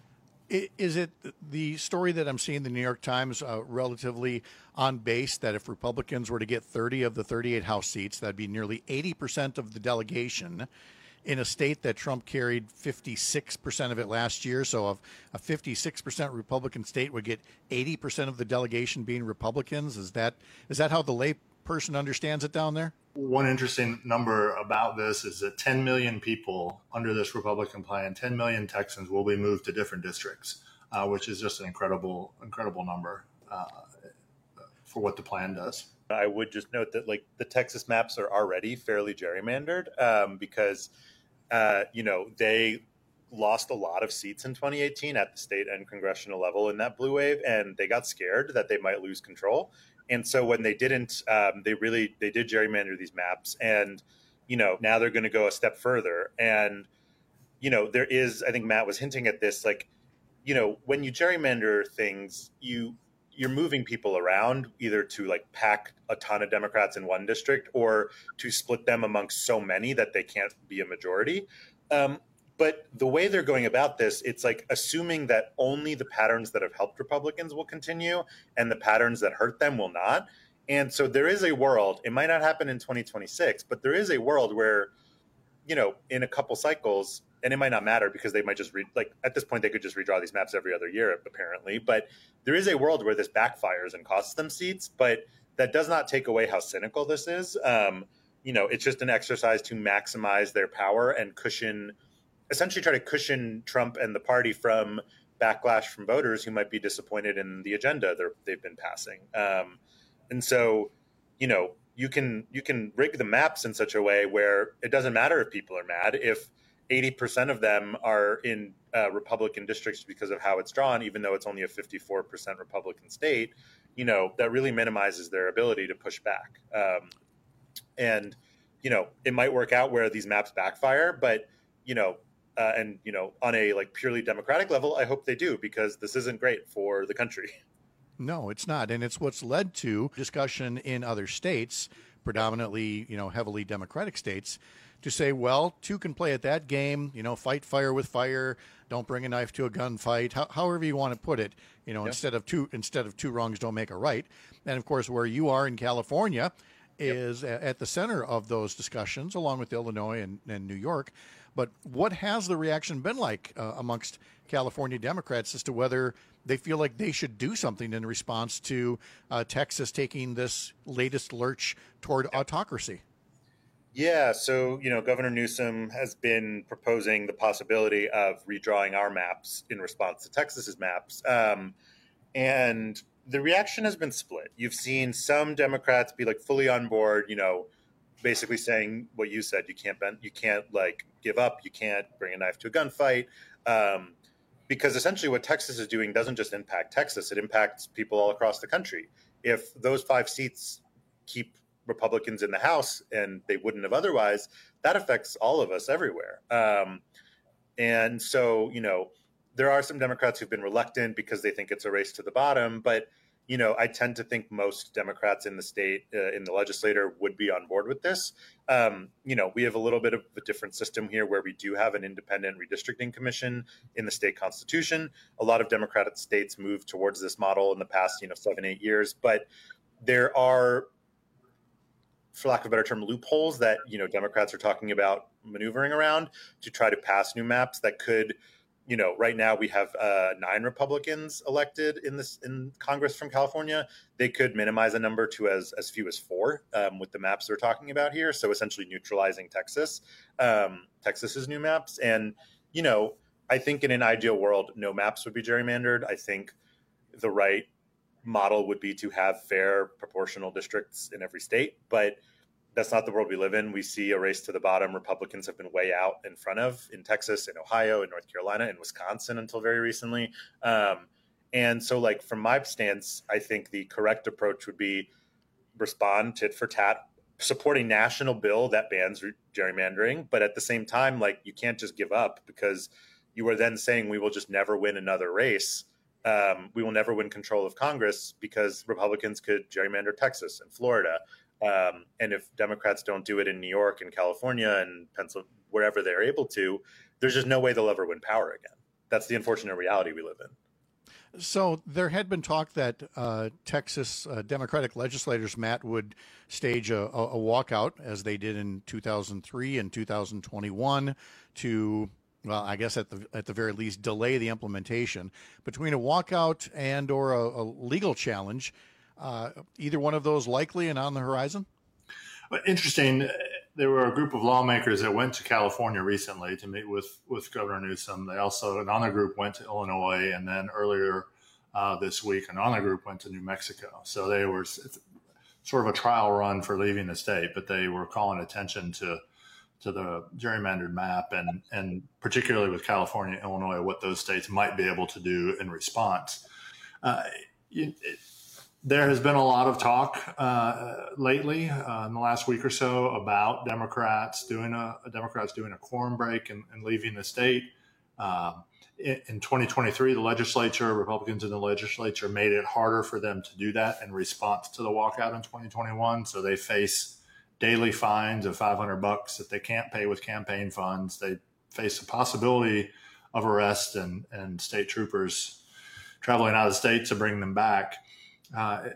Is it the story that I'm seeing in the New York Times uh, relatively on base that if Republicans were to get thirty of the thirty-eight House seats, that'd be nearly eighty percent of the delegation in a state that Trump carried fifty-six percent of it last year? So if a fifty-six percent Republican state would get eighty percent of the delegation being Republicans, is that is that how the lay person understands it down there? One interesting number about this is that ten million people under this Republican plan, ten million Texans will be moved to different districts, uh, which is just an incredible, incredible number uh, for what the plan does. I would just note that like the Texas maps are already fairly gerrymandered um, because, uh, you know, they lost a lot of seats in twenty eighteen at the state and congressional level in that blue wave, and they got scared that they might lose control. And so when they didn't, um, they really, they did gerrymander these maps. And, you know, now they're going to go a step further. And, you know, there is, I think Matt was hinting at this, like, you know, when you gerrymander things, you, you're moving people around either to like pack a ton of Democrats in one district or to split them amongst so many that they can't be a majority. Um, but the way they're going about this, it's like assuming that only the patterns that have helped Republicans will continue and the patterns that hurt them will not. And so there is a world, it might not happen in twenty twenty-six, but there is a world where, you know, in a couple cycles, and it might not matter because they might just read, like at this point, they could just redraw these maps every other year, apparently. But there is a world where this backfires and costs them seats, but that does not take away how cynical this is. Um, you know, it's just an exercise to maximize their power and cushion, essentially try to cushion Trump and the party from backlash from voters who might be disappointed in the agenda they've been passing. Um, and so, you know, you can you can rig the maps in such a way where it doesn't matter if people are mad. If eighty percent of them are in uh, Republican districts because of how it's drawn, even though it's only a fifty-four percent Republican state, you know, that really minimizes their ability to push back. Um, and, you know, it might work out where these maps backfire, but, you know, uh, and, you know, on a like purely Democratic level, I hope they do, because this isn't great for the country. No, it's not. And it's what's led to discussion in other states, predominantly, you know, heavily Democratic states, to say, well, two can play at that game, you know, fight fire with fire, don't bring a knife to a gunfight, ho- however you want to put it, you know, yep. instead of two instead of two wrongs don't make a right. And of course, where you are in California is yep. at the center of those discussions, along with Illinois and, and New York. But what has the reaction been like uh, amongst California Democrats as to whether they feel like they should do something in response to uh, Texas taking this latest lurch toward autocracy? Yeah, so, you know, Governor Newsom has been proposing the possibility of redrawing our maps in response to Texas's maps. Um, and the reaction has been split. You've seen some Democrats be like fully on board, you know, basically saying what you said, you can't bend, you can't like give up, you can't bring a knife to a gunfight. Um, because essentially what Texas is doing doesn't just impact Texas, it impacts people all across the country. If those five seats keep Republicans in the House, and they wouldn't have otherwise, that affects all of us everywhere. Um, and so, you know, there are some Democrats who've been reluctant because they think it's a race to the bottom. But, you know, I tend to think most Democrats in the state, uh, in the legislature, would be on board with this. Um, you know, we have a little bit of a different system here where we do have an independent redistricting commission in the state constitution. A lot of Democratic states moved towards this model in the past, you know, seven, eight years. But there are, for lack of a better term, loopholes that, you know, Democrats are talking about maneuvering around to try to pass new maps that could, you know, right now we have uh, nine Republicans elected in this in Congress from California. They could minimize a number to as, as few as four um, with the maps they're talking about here. So essentially neutralizing Texas, um, Texas's new maps. And, you know, I think in an ideal world, no maps would be gerrymandered. I think the right model would be to have fair proportional districts in every state, but that's not the world we live in. We see a race to the bottom. Republicans have been way out in front of in Texas, in Ohio, in North Carolina, in Wisconsin until very recently. Um, and so like from my stance, I think the correct approach would be respond tit for tat, supporting national bill that bans re- gerrymandering. But at the same time, like you can't just give up, because you are then saying we will just never win another race. Um, we will never win control of Congress because Republicans could gerrymander Texas and Florida. Um, and if Democrats don't do it in New York and California and Pennsylvania, wherever they're able to, there's just no way they'll ever win power again. That's the unfortunate reality we live in. So there had been talk that uh, Texas uh, Democratic legislators, Matt, would stage a, a walkout, as they did in two thousand three and two thousand twenty-one, to, well, I guess at the at the very least, delay the implementation. Between a walkout and or a, a legal challenge, uh, either one of those likely and on the horizon? Well, interesting. There were a group of lawmakers that went to California recently to meet with, with Governor Newsom. They also, another group went to Illinois, and then earlier uh, this week, another group went to New Mexico. So they were sort of a trial run for leaving the state, but they were calling attention to to the gerrymandered map, and and particularly with California, Illinois, what those states might be able to do in response. Uh, it, it, there has been a lot of talk uh, lately uh, in the last week or so about Democrats doing a Democrats doing a quorum break and, and leaving the state. Uh, in, in twenty twenty-three, the legislature, Republicans in the legislature, made it harder for them to do that in response to the walkout in twenty twenty-one. So they face daily fines of five hundred bucks that they can't pay with campaign funds. They face the possibility of arrest and, and state troopers traveling out of the state to bring them back. Uh,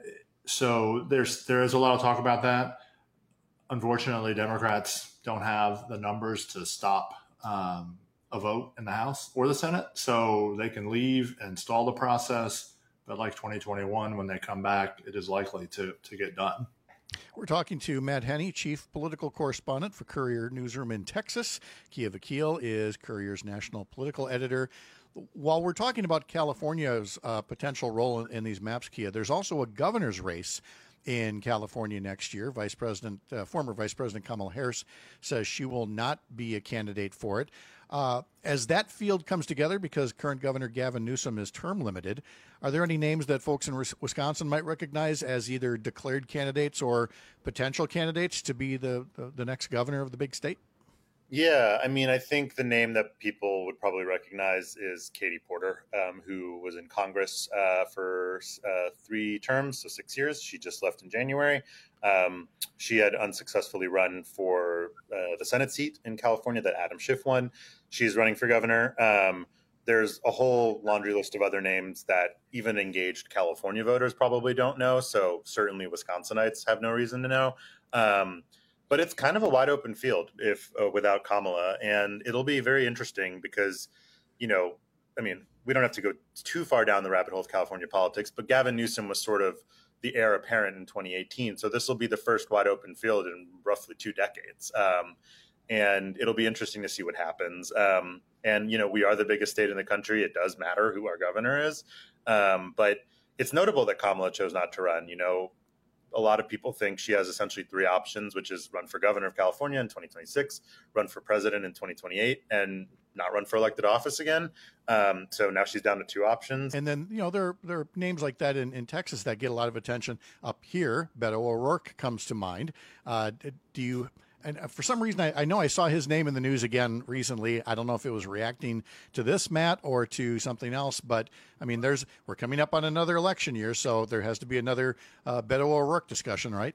so there's there is a lot of talk about that. Unfortunately, Democrats don't have the numbers to stop um, a vote in the House or the Senate, so they can leave and stall the process. But like twenty twenty-one, when they come back, it is likely to to get done. We're talking to Matt Henney, chief political correspondent for Courier Newsroom in Texas. Kia Vakil is Courier's national political editor. While we're talking about California's uh, potential role in, in these maps, Kia, there's also a governor's race in California next year. Vice President, uh, former Vice President Kamala Harris says she will not be a candidate for it. Uh, as that field comes together, because current Governor Gavin Newsom is term limited, are there any names that folks in Wisconsin might recognize as either declared candidates or potential candidates to be the, the, the next governor of the big state? Yeah, I mean, I think the name that people would probably recognize is Katie Porter, um, who was in Congress uh, for uh, three terms, so six years. She just left in January. Um, she had unsuccessfully run for uh, the Senate seat in California that Adam Schiff won. She's running for governor. Um, there's a whole laundry list of other names that even engaged California voters probably don't know, so certainly Wisconsinites have no reason to know. Um, But it's kind of a wide open field if uh, without Kamala, and it'll be very interesting because, you know, I mean, we don't have to go too far down the rabbit hole of California politics, but Gavin Newsom was sort of the heir apparent in twenty eighteen. So this will be the first wide open field in roughly two decades. Um, and it'll be interesting to see what happens. Um, and, you know, we are the biggest state in the country. It does matter who our governor is. Um, but it's notable that Kamala chose not to run. You know, a lot of people think she has essentially three options, which is run for governor of California in twenty twenty-six, run for president in twenty twenty-eight, and not run for elected office again. Um, so now she's down to two options. And then, you know, there, there are names like that in, in Texas that get a lot of attention up here. Beto O'Rourke comes to mind. Uh, do you... And for some reason, I, I know I saw his name in the news again recently. I don't know if it was reacting to this, Matt, or to something else. But, I mean, there's we're coming up on another election year, so there has to be another uh, Beto O'Rourke discussion, right?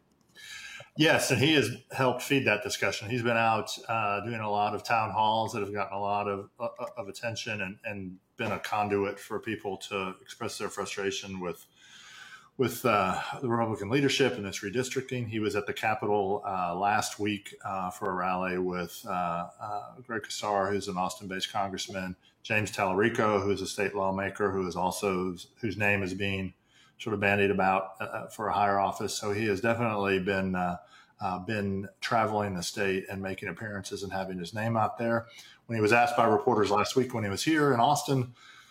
Yes, and he has helped feed that discussion. He's been out uh, doing a lot of town halls that have gotten a lot of, uh, of attention and, and been a conduit for people to express their frustration with with uh, the Republican leadership and this redistricting. He was at the Capitol uh, last week uh, for a rally with uh, uh, Greg Casar, who's an Austin-based congressman, James Tallarico, who is a state lawmaker, who is also whose name is being sort of bandied about uh, for a higher office. So he has definitely been uh, uh, been traveling the state and making appearances and having his name out there. When he was asked by reporters last week when he was here in Austin,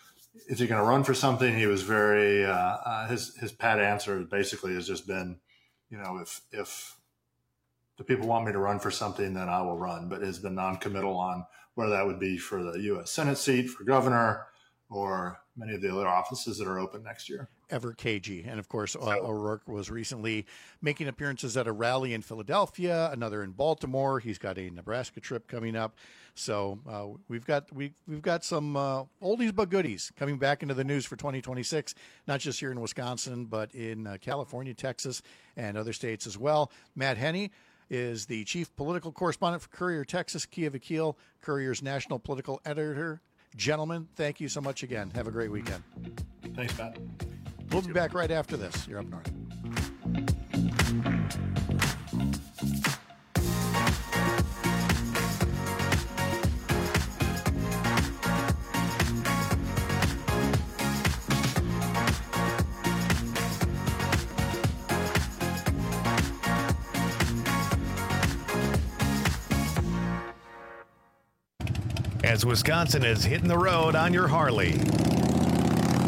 is he going to run for something? He was very, uh, uh, his, his pat answer basically has just been, you know, if, if the people want me to run for something, then I will run, but has been non-committal on whether that would be for the U S Senate seat, for governor, or many of the other offices that are open next year. Ever cagey. And of course, uh, O'Rourke was recently making appearances at a rally in Philadelphia, another in Baltimore. He's got a Nebraska trip coming up. So uh, we've got we, we've got some uh, oldies but goodies coming back into the news for twenty twenty-six, not just here in Wisconsin, but in uh, California, Texas, and other states as well. Matt Henney is the chief political correspondent for Courier Texas. Kia Vakil, Courier's national political editor. Gentlemen, thank you so much again. Have a great weekend. Thanks, Pat. We'll be back right after this. You're up north. As Wisconsin is hitting the road on your Harley.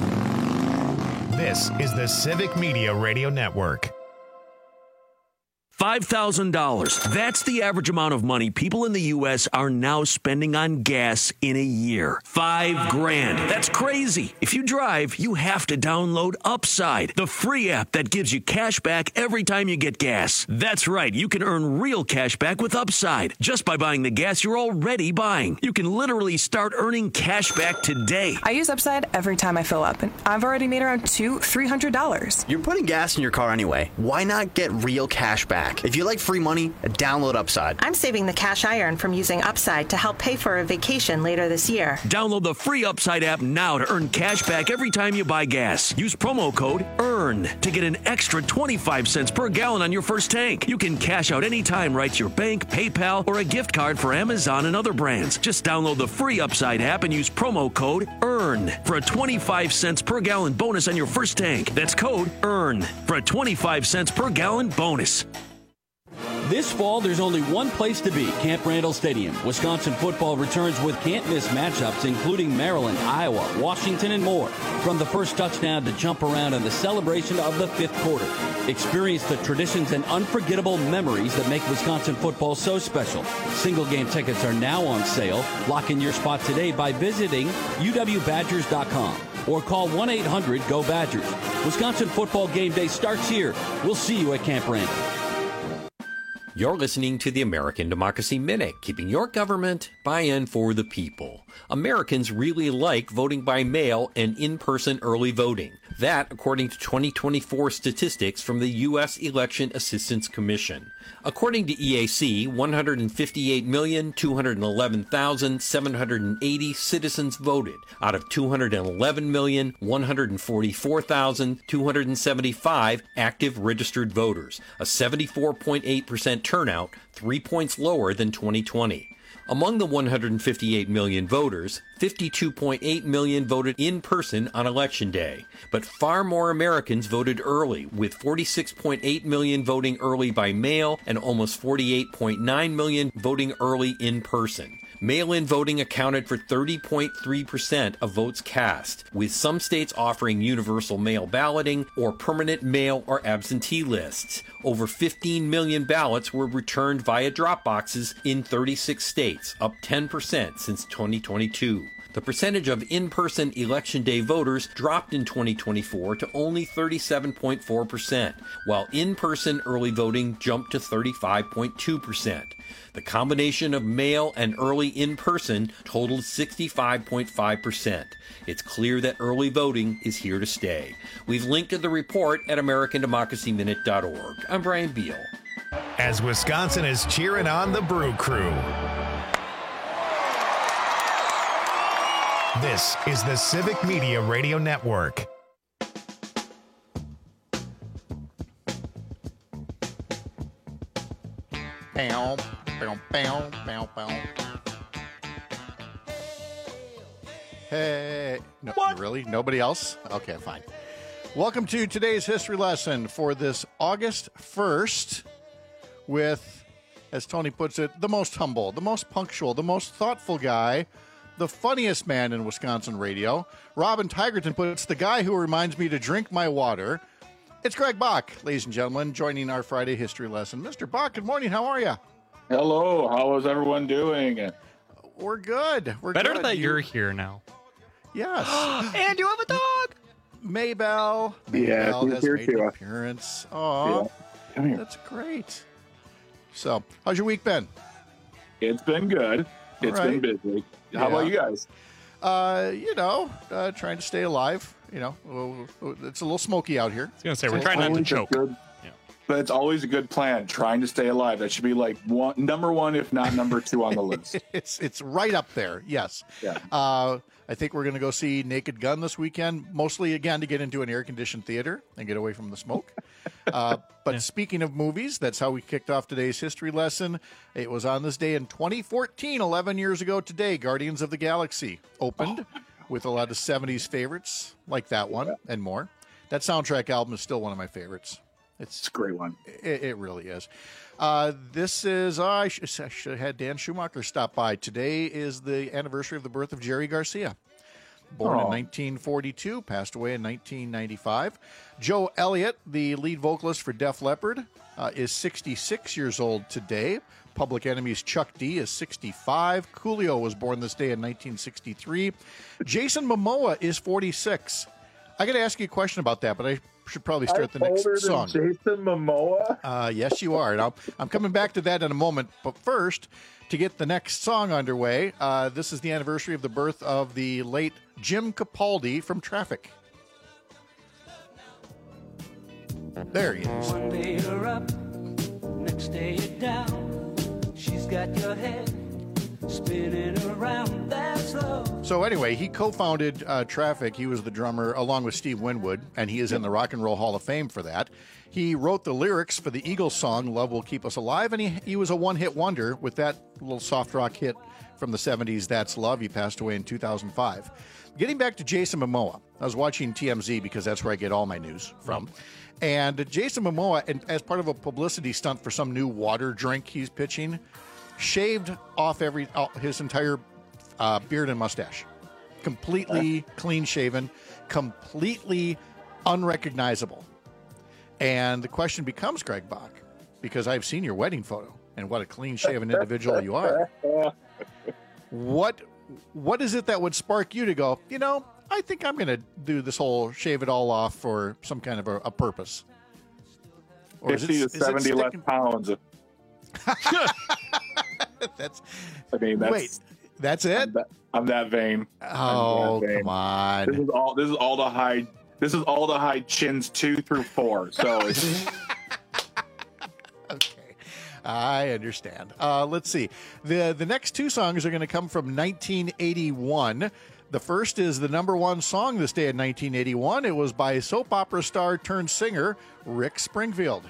This is the Civic Media Radio Network. five thousand dollars. That's the average amount of money people in the U S are now spending on gas in a year. Five grand. That's crazy. If you drive, you have to download Upside, the free app that gives you cash back every time you get gas. That's right. You can earn real cash back with Upside just by buying the gas you're already buying. You can literally start earning cash back today. I use Upside every time I fill up, and I've already made around two, three hundred dollars. You're putting gas in your car anyway. Why not get real cash back? If you like free money, download Upside. I'm saving the cash I earn from using Upside to help pay for a vacation later this year. Download the free Upside app now to earn cash back every time you buy gas. Use promo code EARN to get an extra twenty-five cents per gallon on your first tank. You can cash out anytime right to your bank, PayPal, or a gift card for Amazon and other brands. Just download the free Upside app and use promo code EARN for a twenty-five cents per gallon bonus on your first tank. That's code EARN for a twenty-five cents per gallon bonus. This fall, there's only one place to be, Camp Randall Stadium. Wisconsin football returns with can't-miss matchups, including Maryland, Iowa, Washington, and more. From the first touchdown to jump around and the celebration of the fifth quarter. Experience the traditions and unforgettable memories that make Wisconsin football so special. Single-game tickets are now on sale. Lock in your spot today by visiting U W Badgers dot com or call one eight hundred go Badgers. Wisconsin football game day starts here. We'll see you at Camp Randall. You're listening to the American Democracy Minute, keeping your government by and for the people. Americans really like voting by mail and in-person early voting. That, according to twenty twenty-four statistics from the U S Election Assistance Commission. According to E A C, one hundred fifty-eight million, two hundred eleven thousand, seven hundred eighty citizens voted out of two hundred eleven million, one hundred forty-four thousand, two hundred seventy-five active registered voters, a seventy-four point eight percent turnout, three points lower than twenty twenty. Among the one hundred fifty-eight million voters, fifty-two point eight million voted in person on Election Day. But far more Americans voted early, with forty-six point eight million voting early by mail and almost forty-eight point nine million voting early in person. Mail-in voting accounted for thirty point three percent of votes cast, with some states offering universal mail balloting or permanent mail or absentee lists. Over fifteen million ballots were returned via drop boxes in thirty-six states, up ten percent since twenty twenty-two. The percentage of in-person Election Day voters dropped in twenty twenty-four to only thirty-seven point four percent, while in-person early voting jumped to thirty-five point two percent. The combination of mail and early in-person totaled sixty-five point five percent. It's clear that early voting is here to stay. We've linked to the report at American Democracy Minute dot org. I'm Brian Beal. As Wisconsin is cheering on the Brew Crew. This is the Civic Media Radio Network. Bow, bow, bow, bow, bow. Hey, no, really? Nobody else? Okay, fine. Welcome to today's history lesson for this August first with, as Tony puts it, the most humble, the most punctual, the most thoughtful guy, the funniest man in Wisconsin radio. Robin Tigerton puts the guy who reminds me to drink my water. It's Greg Bach, ladies and gentlemen, joining our Friday history lesson. Mister Bach, good morning. How are you? Hello. How is everyone doing? We're good. We're Better good. that you... you're here now. Yes. And you have a dog. Maybell. Yeah, Maybell has here made too. an appearance. Oh, yeah. That's great. So, how's your week been? It's been good. It's right. been busy. How Yeah. about you guys? Uh, you know, uh, trying to stay alive. You know, it's a little smoky out here. I was going to say, we're trying not to choke. Good, yeah. But it's always a good plan, trying to stay alive. That should be like one, number one, if not number two on the list. it's it's right up there, yes. Yeah. Uh, I think we're going to go see Naked Gun this weekend, mostly, again, to get into an air-conditioned theater and get away from the smoke. uh, but yeah. Speaking of movies, that's how we kicked off today's history lesson. It was on this day in twenty fourteen, eleven years ago today, Guardians of the Galaxy opened oh. with a lot of seventies favorites like that one yeah. and more. That soundtrack album is still one of my favorites. It's, it's a great one. It, it really is. Uh, this is, oh, I, sh- I should have had Dan Schumacher stop by. Today is the anniversary of the birth of Jerry Garcia. born Oh. in nineteen forty-two, passed away in nineteen ninety-five. Joe Elliott, the lead vocalist for Def Leppard, uh, is sixty-six years old today. Public Enemy's Chuck D is sixty-five. Coolio was born this day in nineteen sixty-three. Jason Momoa is forty-six. I got to ask you a question about that, but I should probably start the I'm next older song. than Jason Momoa? Uh, yes, you are. And I'll, I'm coming back to that in a moment. But first, to get the next song underway, uh, this is the anniversary of the birth of the late Jim Capaldi from Traffic. There he is. One day you're up, next day you're down. She's got your head spinning around that slow. So anyway, he co-founded uh, Traffic. He was the drummer along with Steve Winwood, and he is in the Rock and Roll Hall of Fame for that. He wrote the lyrics for the Eagles song "Love Will Keep Us Alive," and he, he was a one-hit wonder with that little soft rock hit from the seventies, "That's Love." He passed away in two thousand five. Getting back to Jason Momoa, I was watching T M Z because that's where I get all my news from. And Jason Momoa, and as part of a publicity stunt for some new water drink he's pitching, shaved off every uh, his entire uh, beard and mustache. Completely clean shaven, completely unrecognizable. And the question becomes, Greg Bach, because I've seen your wedding photo, and what a clean-shaven individual you are. What what is it that would spark you to go, you know, I think I'm going to do this whole shave it all off for some kind of a, a purpose? Or is fifty it- to is it seventy less sticking- pounds. That's. I mean, that's, Wait, that's it? I'm that, I'm that vain. I'm Oh, that vain. come on. This is all. This is all to hide. This is all to hide chins two through four. So it's, I understand. Uh, let's see. The the next two songs are going to come from nineteen eighty-one. The first is the number one song this day in nineteen eighty-one. It was by soap opera star turned singer Rick Springfield.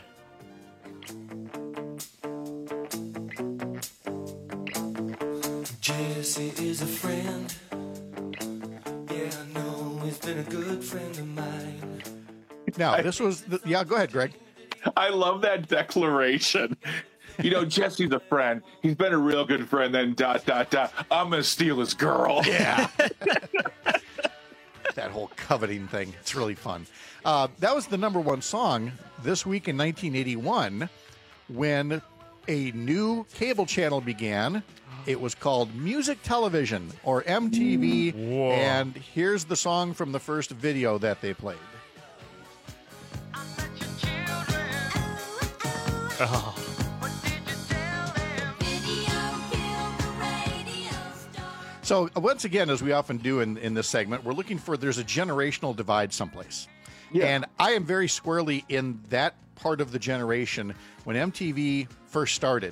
Jesse is a friend. Yeah, I know he's been a good friend of mine. Now, this was... The, yeah, go ahead, Greg. I love that declaration. You know, Jesse's a friend. He's been a real good friend. Then dot dot dot. I'm gonna steal his girl. Yeah. That whole coveting thing. It's really fun. Uh, that was the number one song this week in nineteen eighty-one when a new cable channel began. It was called Music Television, or M T V. Whoa. And here's the song from the first video that they played. Oh. So once again, as we often do in, in this segment, we're looking for there's a generational divide someplace. Yeah. And I am very squarely in that part of the generation. When M T V first started,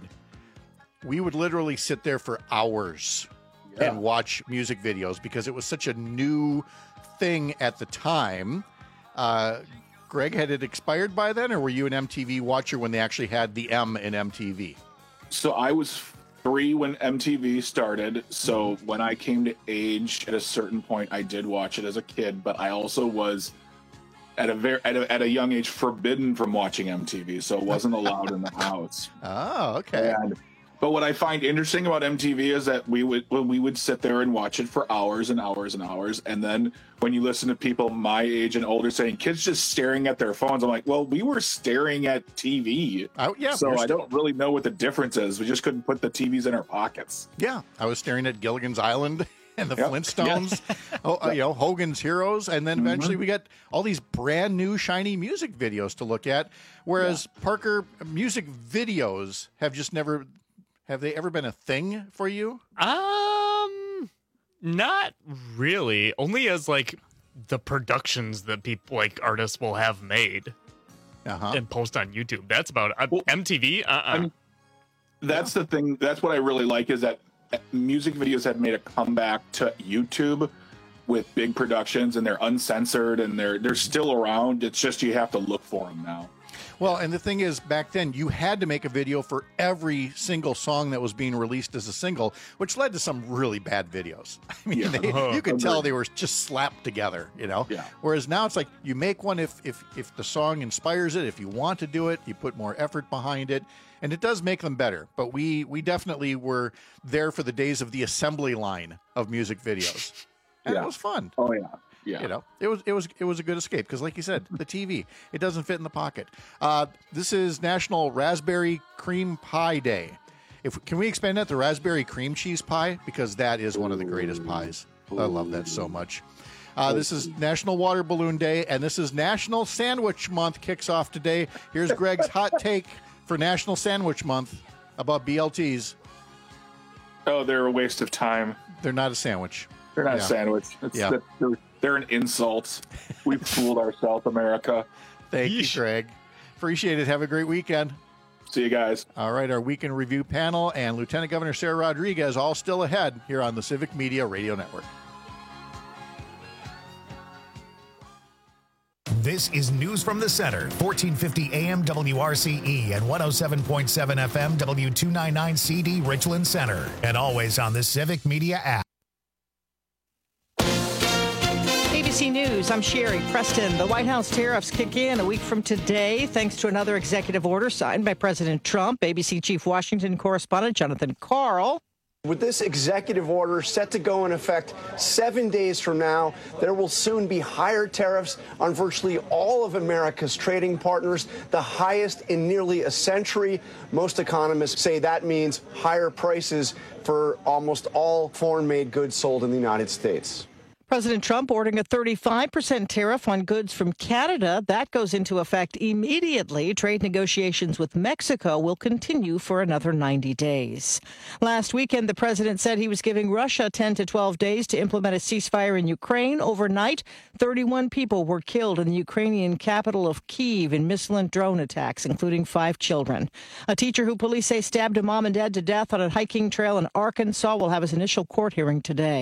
we would literally sit there for hours Yeah. and watch music videos because it was such a new thing at the time. Uh, Greg, had it expired by then, or were you an M T V watcher when they actually had the M in M T V? So I was three when M T V started. So when I came to age at a certain point, I did watch it as a kid, but I also was at a very at a, at a young age forbidden from watching M T V, so it wasn't allowed in the house. Oh, okay. And, but what I find interesting about M T V is that we would when we would sit there and watch it for hours and hours and hours, and then when you listen to people my age and older saying kids just staring at their phones, I'm like, well, we were staring at T V. Oh, yeah, So we're I still- don't really know what the difference is. We just couldn't put the T Vs in our pockets. Yeah, I was staring at Gilligan's Island and the Yep. Flintstones, oh, uh, you know, Hogan's Heroes, and then eventually Mhm. we got all these brand new shiny music videos to look at. Whereas Parker, music videos have just never, have they ever been a thing for you? Um, not really. Only as like the productions that people like artists will have made uh-huh. and post on YouTube. That's about it. Uh, M T V. Uh. uh I mean, that's the thing. That's what I really like is that music videos have made a comeback to YouTube with big productions, and they're uncensored, and they're they're still around. It's just you have to look for them now. Well, and the thing is, back then, you had to make a video for every single song that was being released as a single, which led to some really bad videos. I mean, Yeah. they, Uh-huh. you could tell Agreed. they were just slapped together, you know? Yeah. Whereas now it's like you make one if, if, if the song inspires it, if you want to do it, you put more effort behind it, and it does make them better. But we, we definitely were there for the days of the assembly line of music videos. and Yeah. it was fun. Oh yeah, yeah. You know, it was it was it was a good escape because, like you said, the T V, it doesn't fit in the pocket. Uh, this is National Raspberry Cream Pie Day. If can we expand that to raspberry cream cheese pie, because that is one of the greatest pies. I love that so much. Uh, this is National Water Balloon Day, and this is National Sandwich Month. Kicks off today. Here's Greg's hot take for National Sandwich Month about B L Ts. Oh, they're a waste of time. They're not a sandwich. They're not Yeah. a sandwich. It's, Yeah. they're, they're an insult. We've fooled ourselves, America. Thank you, Greg. Appreciate it. Have a great weekend. See you guys. All right, our weekend review panel and Lieutenant Governor Sarah Rodriguez all still ahead here on the Civic Media Radio Network. This is News from the Center, fourteen fifty A M W R C E and one oh seven point seven F M W two ninety-nine C D Richland Center, and always on the Civic Media app. A B C News, I'm Sherry Preston. The White House tariffs kick in a week from today thanks to another executive order signed by President Trump. A B C Chief Washington correspondent Jonathan Karl. With this executive order set to go in effect seven days from now, there will soon be higher tariffs on virtually all of America's trading partners, the highest in nearly a century. Most economists say that means higher prices for almost all foreign-made goods sold in the United States. President Trump ordering a thirty-five percent tariff on goods from Canada. That goes into effect immediately. Trade negotiations with Mexico will continue for another ninety days. Last weekend, the president said he was giving Russia ten to twelve days to implement a ceasefire in Ukraine. Overnight, thirty-one people were killed in the Ukrainian capital of Kyiv in missile drone attacks, including five children. A teacher who police say stabbed a mom and dad to death on a hiking trail in Arkansas will have his initial court hearing today.